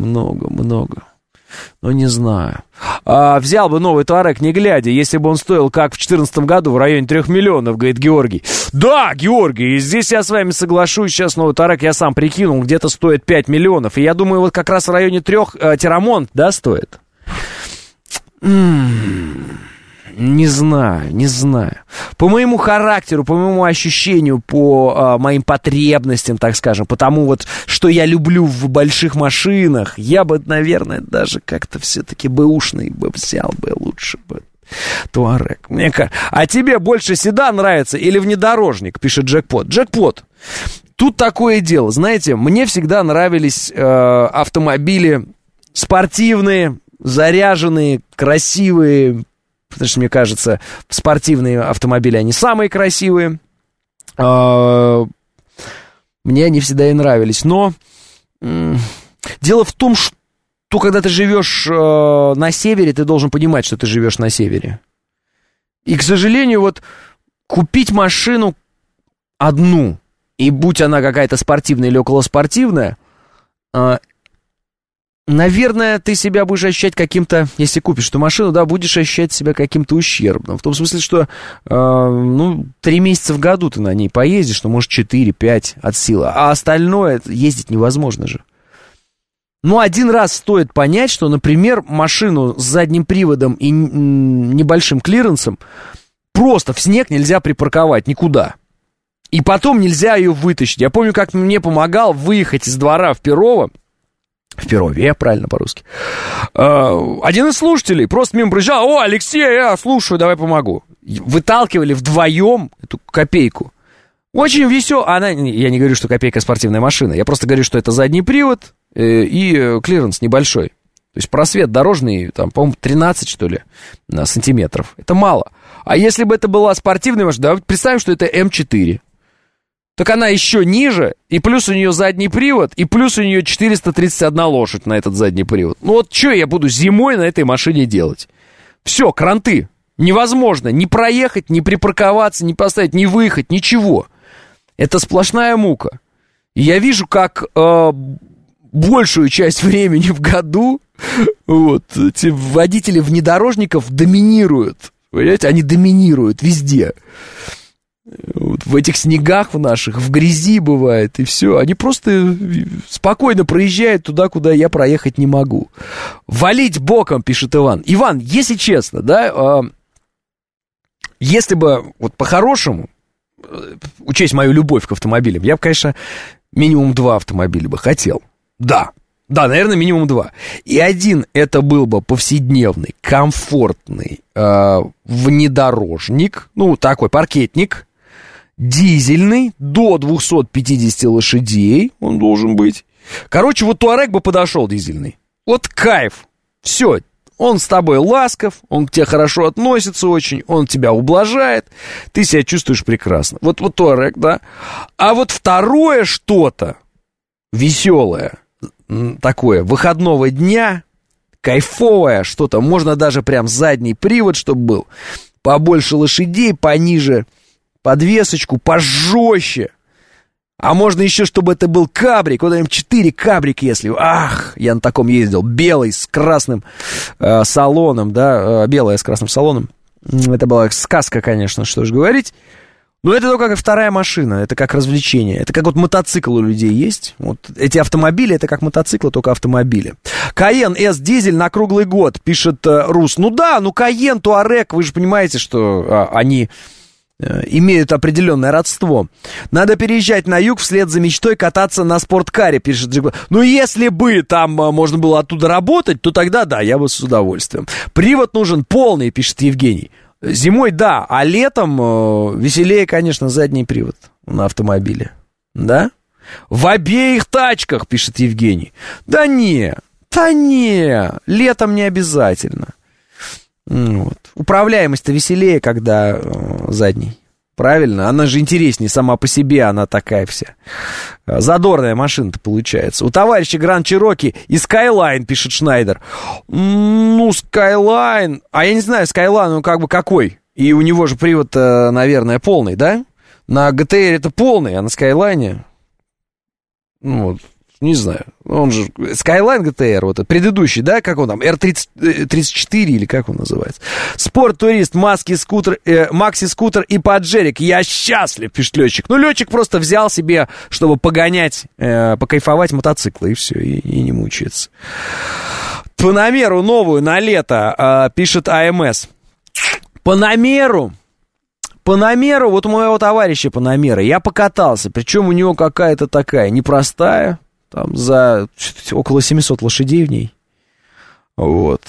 Не знаю. Взял бы новый Touareg не глядя, если бы он стоил, как в 2014 году, в районе 3 миллионов, говорит Георгий. Да, Георгий, и здесь я с вами соглашусь. Сейчас новый Touareg, я сам прикинул, где-то стоит 5 миллионов. И я думаю, вот как раз в районе 3 Террамонт, да, стоит? Не знаю. По моему характеру, по моему ощущению, по моим потребностям, так скажем, потому вот, что я люблю в больших машинах, я бы, наверное, даже как-то все-таки бэушный бы взял бы лучше бы Touareg. Мне кажется. А тебе больше седан нравится или внедорожник, пишет Джекпот. Джекпот, тут такое дело, знаете, мне всегда нравились автомобили спортивные, заряженные, красивые, потому что, мне кажется, спортивные автомобили, они самые красивые. Мне они всегда и нравились. Но дело в том, что когда ты живешь на севере, ты должен понимать, что ты живешь на севере. И, к сожалению, вот купить машину одну, и будь она какая-то спортивная или околоспортивная, наверное, ты себя будешь ощущать каким-то, если купишь эту машину, да, будешь ощущать себя каким-то ущербным. В том смысле, что, 3 месяца в году ты на ней поездишь, ну, может, 4-5 от силы, а остальное ездить невозможно же. Ну, один раз стоит понять, что, например, машину с задним приводом и небольшим клиренсом просто в снег нельзя припарковать никуда. И потом нельзя ее вытащить. Я помню, как мне помогал выехать из двора в Перово, правильно по-русски, один из слушателей просто мимо проезжал: «О, Алексей, я слушаю, давай помогу». Выталкивали вдвоем эту копейку. Очень весело. Я не говорю, что копейка спортивная машина, я просто говорю, что это задний привод и клиренс небольшой. То есть просвет дорожный, там, по-моему, 13, что ли, сантиметров. Это мало. А если бы это была спортивная машина, давайте представим, что это М4. Так она еще ниже, и плюс у нее задний привод, и плюс у нее 431 лошадь на этот задний привод. Ну вот что я буду зимой на этой машине делать? Все, кранты. Невозможно ни проехать, ни припарковаться, ни поставить, ни выехать, ничего. Это сплошная мука. И я вижу, как большую часть времени в году эти водители внедорожников доминируют. Понимаете, они доминируют везде. Вот в этих снегах в наших, в грязи бывает, и все. Они просто спокойно проезжают туда, куда я проехать не могу. Валить боком, пишет Иван. Иван, если честно, да, если бы вот по-хорошему учесть мою любовь к автомобилям, я бы, конечно, минимум 2 автомобиля бы хотел. Да, наверное, минимум 2. И один это был бы повседневный, комфортный внедорожник, ну, такой паркетник, дизельный, до 250 лошадей он должен быть. Короче, вот Туарек бы подошел дизельный. Вот кайф. Все, он с тобой ласков, он к тебе хорошо относится очень, он тебя ублажает, ты себя чувствуешь прекрасно. Вот Туарек, да. А вот второе что-то веселое, такое, выходного дня, кайфовое что-то, можно даже прям задний привод, чтобы был, побольше лошадей, пониже подвесочку, пожестче. А можно еще, чтобы это был кабрик, вот М4 кабрик, если... Ах, я на таком ездил, белый, с красным салоном, да, белая с красным салоном. Это была сказка, конечно, что же говорить. Но это только как вторая машина, это как развлечение. Это как вот мотоцикл у людей есть. Вот эти автомобили, это как мотоциклы, только автомобили. Кайен С дизель на круглый год, пишет Рус. Ну да, Кайен, Туарек, вы же понимаете, что они имеют определенное родство. Надо переезжать на юг вслед за мечтой кататься на спорткаре, пишет Джигба. Ну, если бы там можно было оттуда работать, то тогда да, я бы с удовольствием. Привод нужен полный, пишет Евгений. Зимой да, а летом веселее, конечно, задний привод на автомобиле. Да? В обеих тачках, пишет Евгений. Да не, летом не обязательно. Вот. Управляемость-то веселее, когда задний. Правильно? Она же интереснее сама по себе, она такая вся. Задорная машина-то получается. У товарища Гранд Чироки и Skyline, пишет Шнайдер. Ну, Skyline... А я не знаю, Skyline, ну, как бы какой? И у него же привод, наверное, полный, да? На GTR это полный, а на Skyline... Ну, вот... Не знаю, он же Skyline GTR, вот этот предыдущий, да, как он там, R34 или как он называется. Спорт-турист, Макси-скутер и Паджерик. Я счастлив, пишет летчик. Ну, летчик просто взял себе, чтобы погонять, покайфовать мотоциклы, и все, и не мучается. Панамеру новую на лето, пишет АМС. Панамеру, вот у моего товарища Панамера, я покатался, причем у него какая-то такая непростая, там за около 700 лошадей в ней. Вот.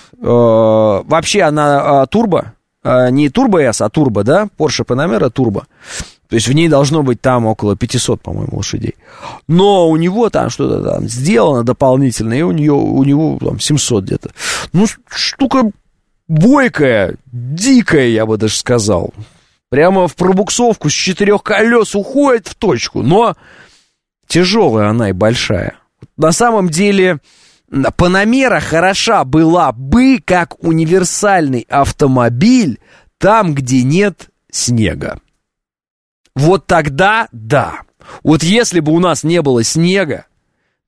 Вообще она турбо. Не турбо S, а турбо, да? Porsche Panamera турбо. То есть в ней должно быть там около 500, по-моему, лошадей. Но у него там что-то там сделано дополнительно, и у него там 700 где-то. Ну, штука бойкая, дикая, я бы даже сказал. Прямо в пробуксовку с 4 колес уходит в точку, но... Тяжелая она и большая. На самом деле, Панамера хороша была бы как универсальный автомобиль там, где нет снега. Вот тогда да. Вот если бы у нас не было снега,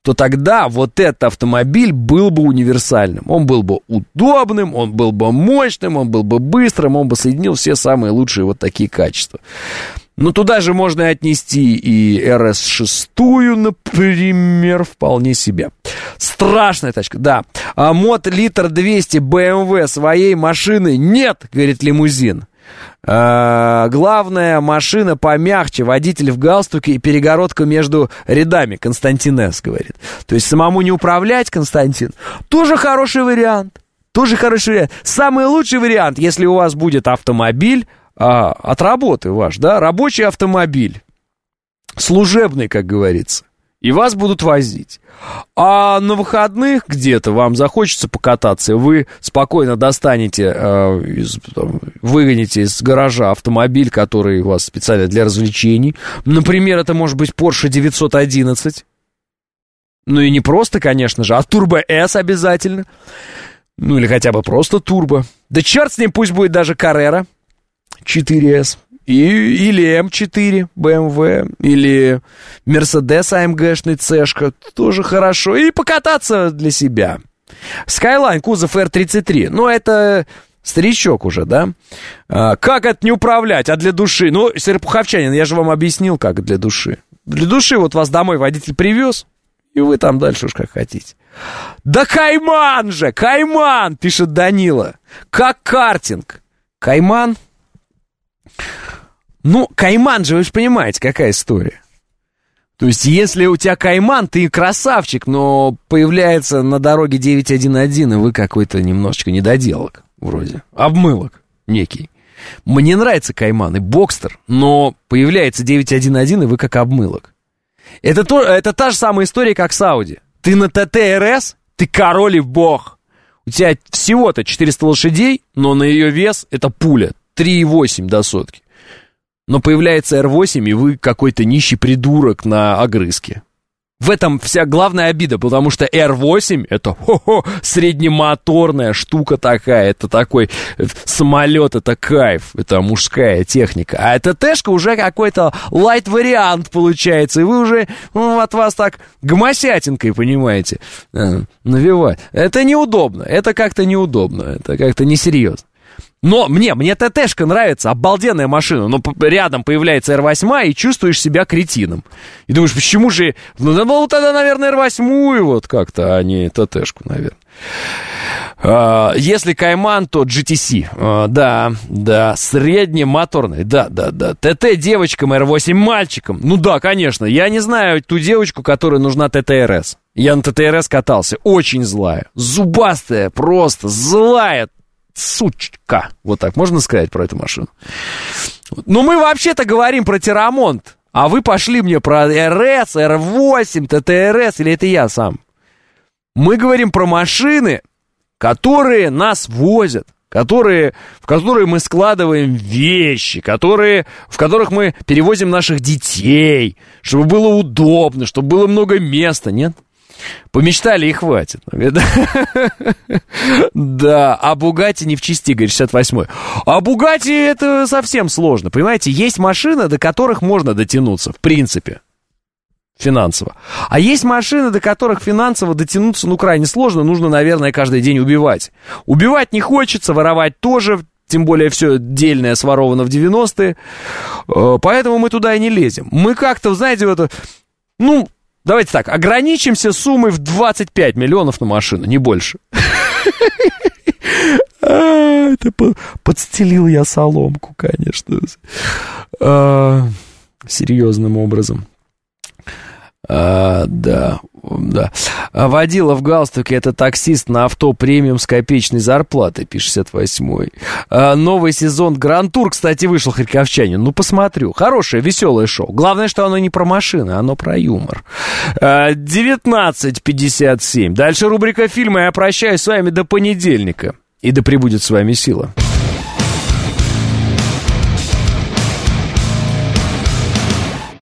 то тогда вот этот автомобиль был бы универсальным. Он был бы удобным, он был бы мощным, он был бы быстрым, он бы соединил все самые лучшие вот такие качества. Но туда же можно отнести и RS6, например, вполне себе. Страшная тачка, да. А мод литр 200 BMW своей машины нет, говорит лимузин. Главная машина помягче, водитель в галстуке и перегородка между рядами, Константин С. говорит. То есть самому не управлять, Константин, тоже хороший вариант. Самый лучший вариант, если у вас будет автомобиль от работы ваш, да, рабочий автомобиль, служебный, как говорится, и вас будут возить. А на выходных где-то вам захочется покататься, вы спокойно достанете, выгоните из гаража автомобиль, который у вас специально для развлечений. Например, это может быть Porsche 911. Ну и не просто, конечно же, а Turbo S обязательно. Ну или хотя бы просто Turbo. Да черт с ним, пусть будет даже Carrera 4S. Или М4 BMW, или Mercedes AMG-шный C-шка, тоже хорошо. И покататься для себя. Skyline, кузов R33, ну это старичок уже, да? Как это не управлять, а для души? Ну, Серпуховчанин, я же вам объяснил, как для души. Для души вот вас домой водитель привез, и вы там дальше уж как хотите. Да Кайман же, Кайман, пишет Данила. Как картинг. Кайман? Ну, Кайман же, вы же понимаете, какая история. То есть, если у тебя Кайман, ты красавчик, но появляется на дороге 911, и вы какой-то немножечко недоделок, вроде. Обмылок некий. Мне нравится Кайман и Бокстер, но появляется 911, и вы как обмылок. Это та же самая история, как с Ауди. Ты на ТТ-РС, ты король и бог. У тебя всего-то 400 лошадей, но на ее вес это пуля. 3,8 до сотки. Но появляется R8, и вы какой-то нищий придурок на огрызке. В этом вся главная обида, потому что R8 это среднемоторная штука такая, это такой самолет, это кайф, это мужская техника. А эта Тэшка уже какой-то лайт-вариант получается, и вы уже от вас так гомосятинкой, понимаете, навевать. Это неудобно, это как-то неудобно, это как-то несерьезно. Но мне ТТшка нравится, обалденная машина, но рядом появляется R8, и чувствуешь себя кретином. И думаешь, почему же... Ну, тогда, наверное, R8 вот как-то, а не ТТшку, наверное. Если Кайман, то GTC. Да, среднемоторный, да. ТТ девочкам, R8 мальчикам. Ну да, конечно, я не знаю ту девочку, которой нужна ТТ-РС. Я на ТТ-РС катался, очень злая, зубастая, просто злая. Сучка. Вот так можно сказать про эту машину. Но мы вообще-то говорим про Тирамонт. А вы пошли мне про РС, R8, ТТ-РС, или это я сам? Мы говорим про машины, которые нас возят, в которые мы складываем вещи, в которых мы перевозим наших детей, чтобы было удобно, чтобы было много места, нет? Помечтали и хватит. Да, а Бугатти не в чести, говорит, 68-й. А Бугатти это совсем сложно, понимаете? Есть машины, до которых можно дотянуться, в принципе, финансово. А есть машины, до которых финансово дотянуться, крайне сложно. Нужно, наверное, каждый день убивать. Убивать не хочется, воровать тоже. Тем более все дельное своровано в 90-е. Поэтому мы туда и не лезем. Мы как-то, знаете, давайте так, ограничимся суммой в 25 миллионов на машину, не больше. Это подстелил я соломку, конечно. Серьезным образом. Да. Водила в галстуке — это таксист на авто премиум с копеечной зарплатой, пишет 68-й. Новый сезон Гран-тур, кстати, вышел, харьковчанин. Посмотрю. Хорошее, веселое шоу. Главное, что оно не про машины, оно про юмор. 19:57. Дальше рубрика «Фильмы». Я прощаюсь с вами до понедельника. И да пребудет с вами сила.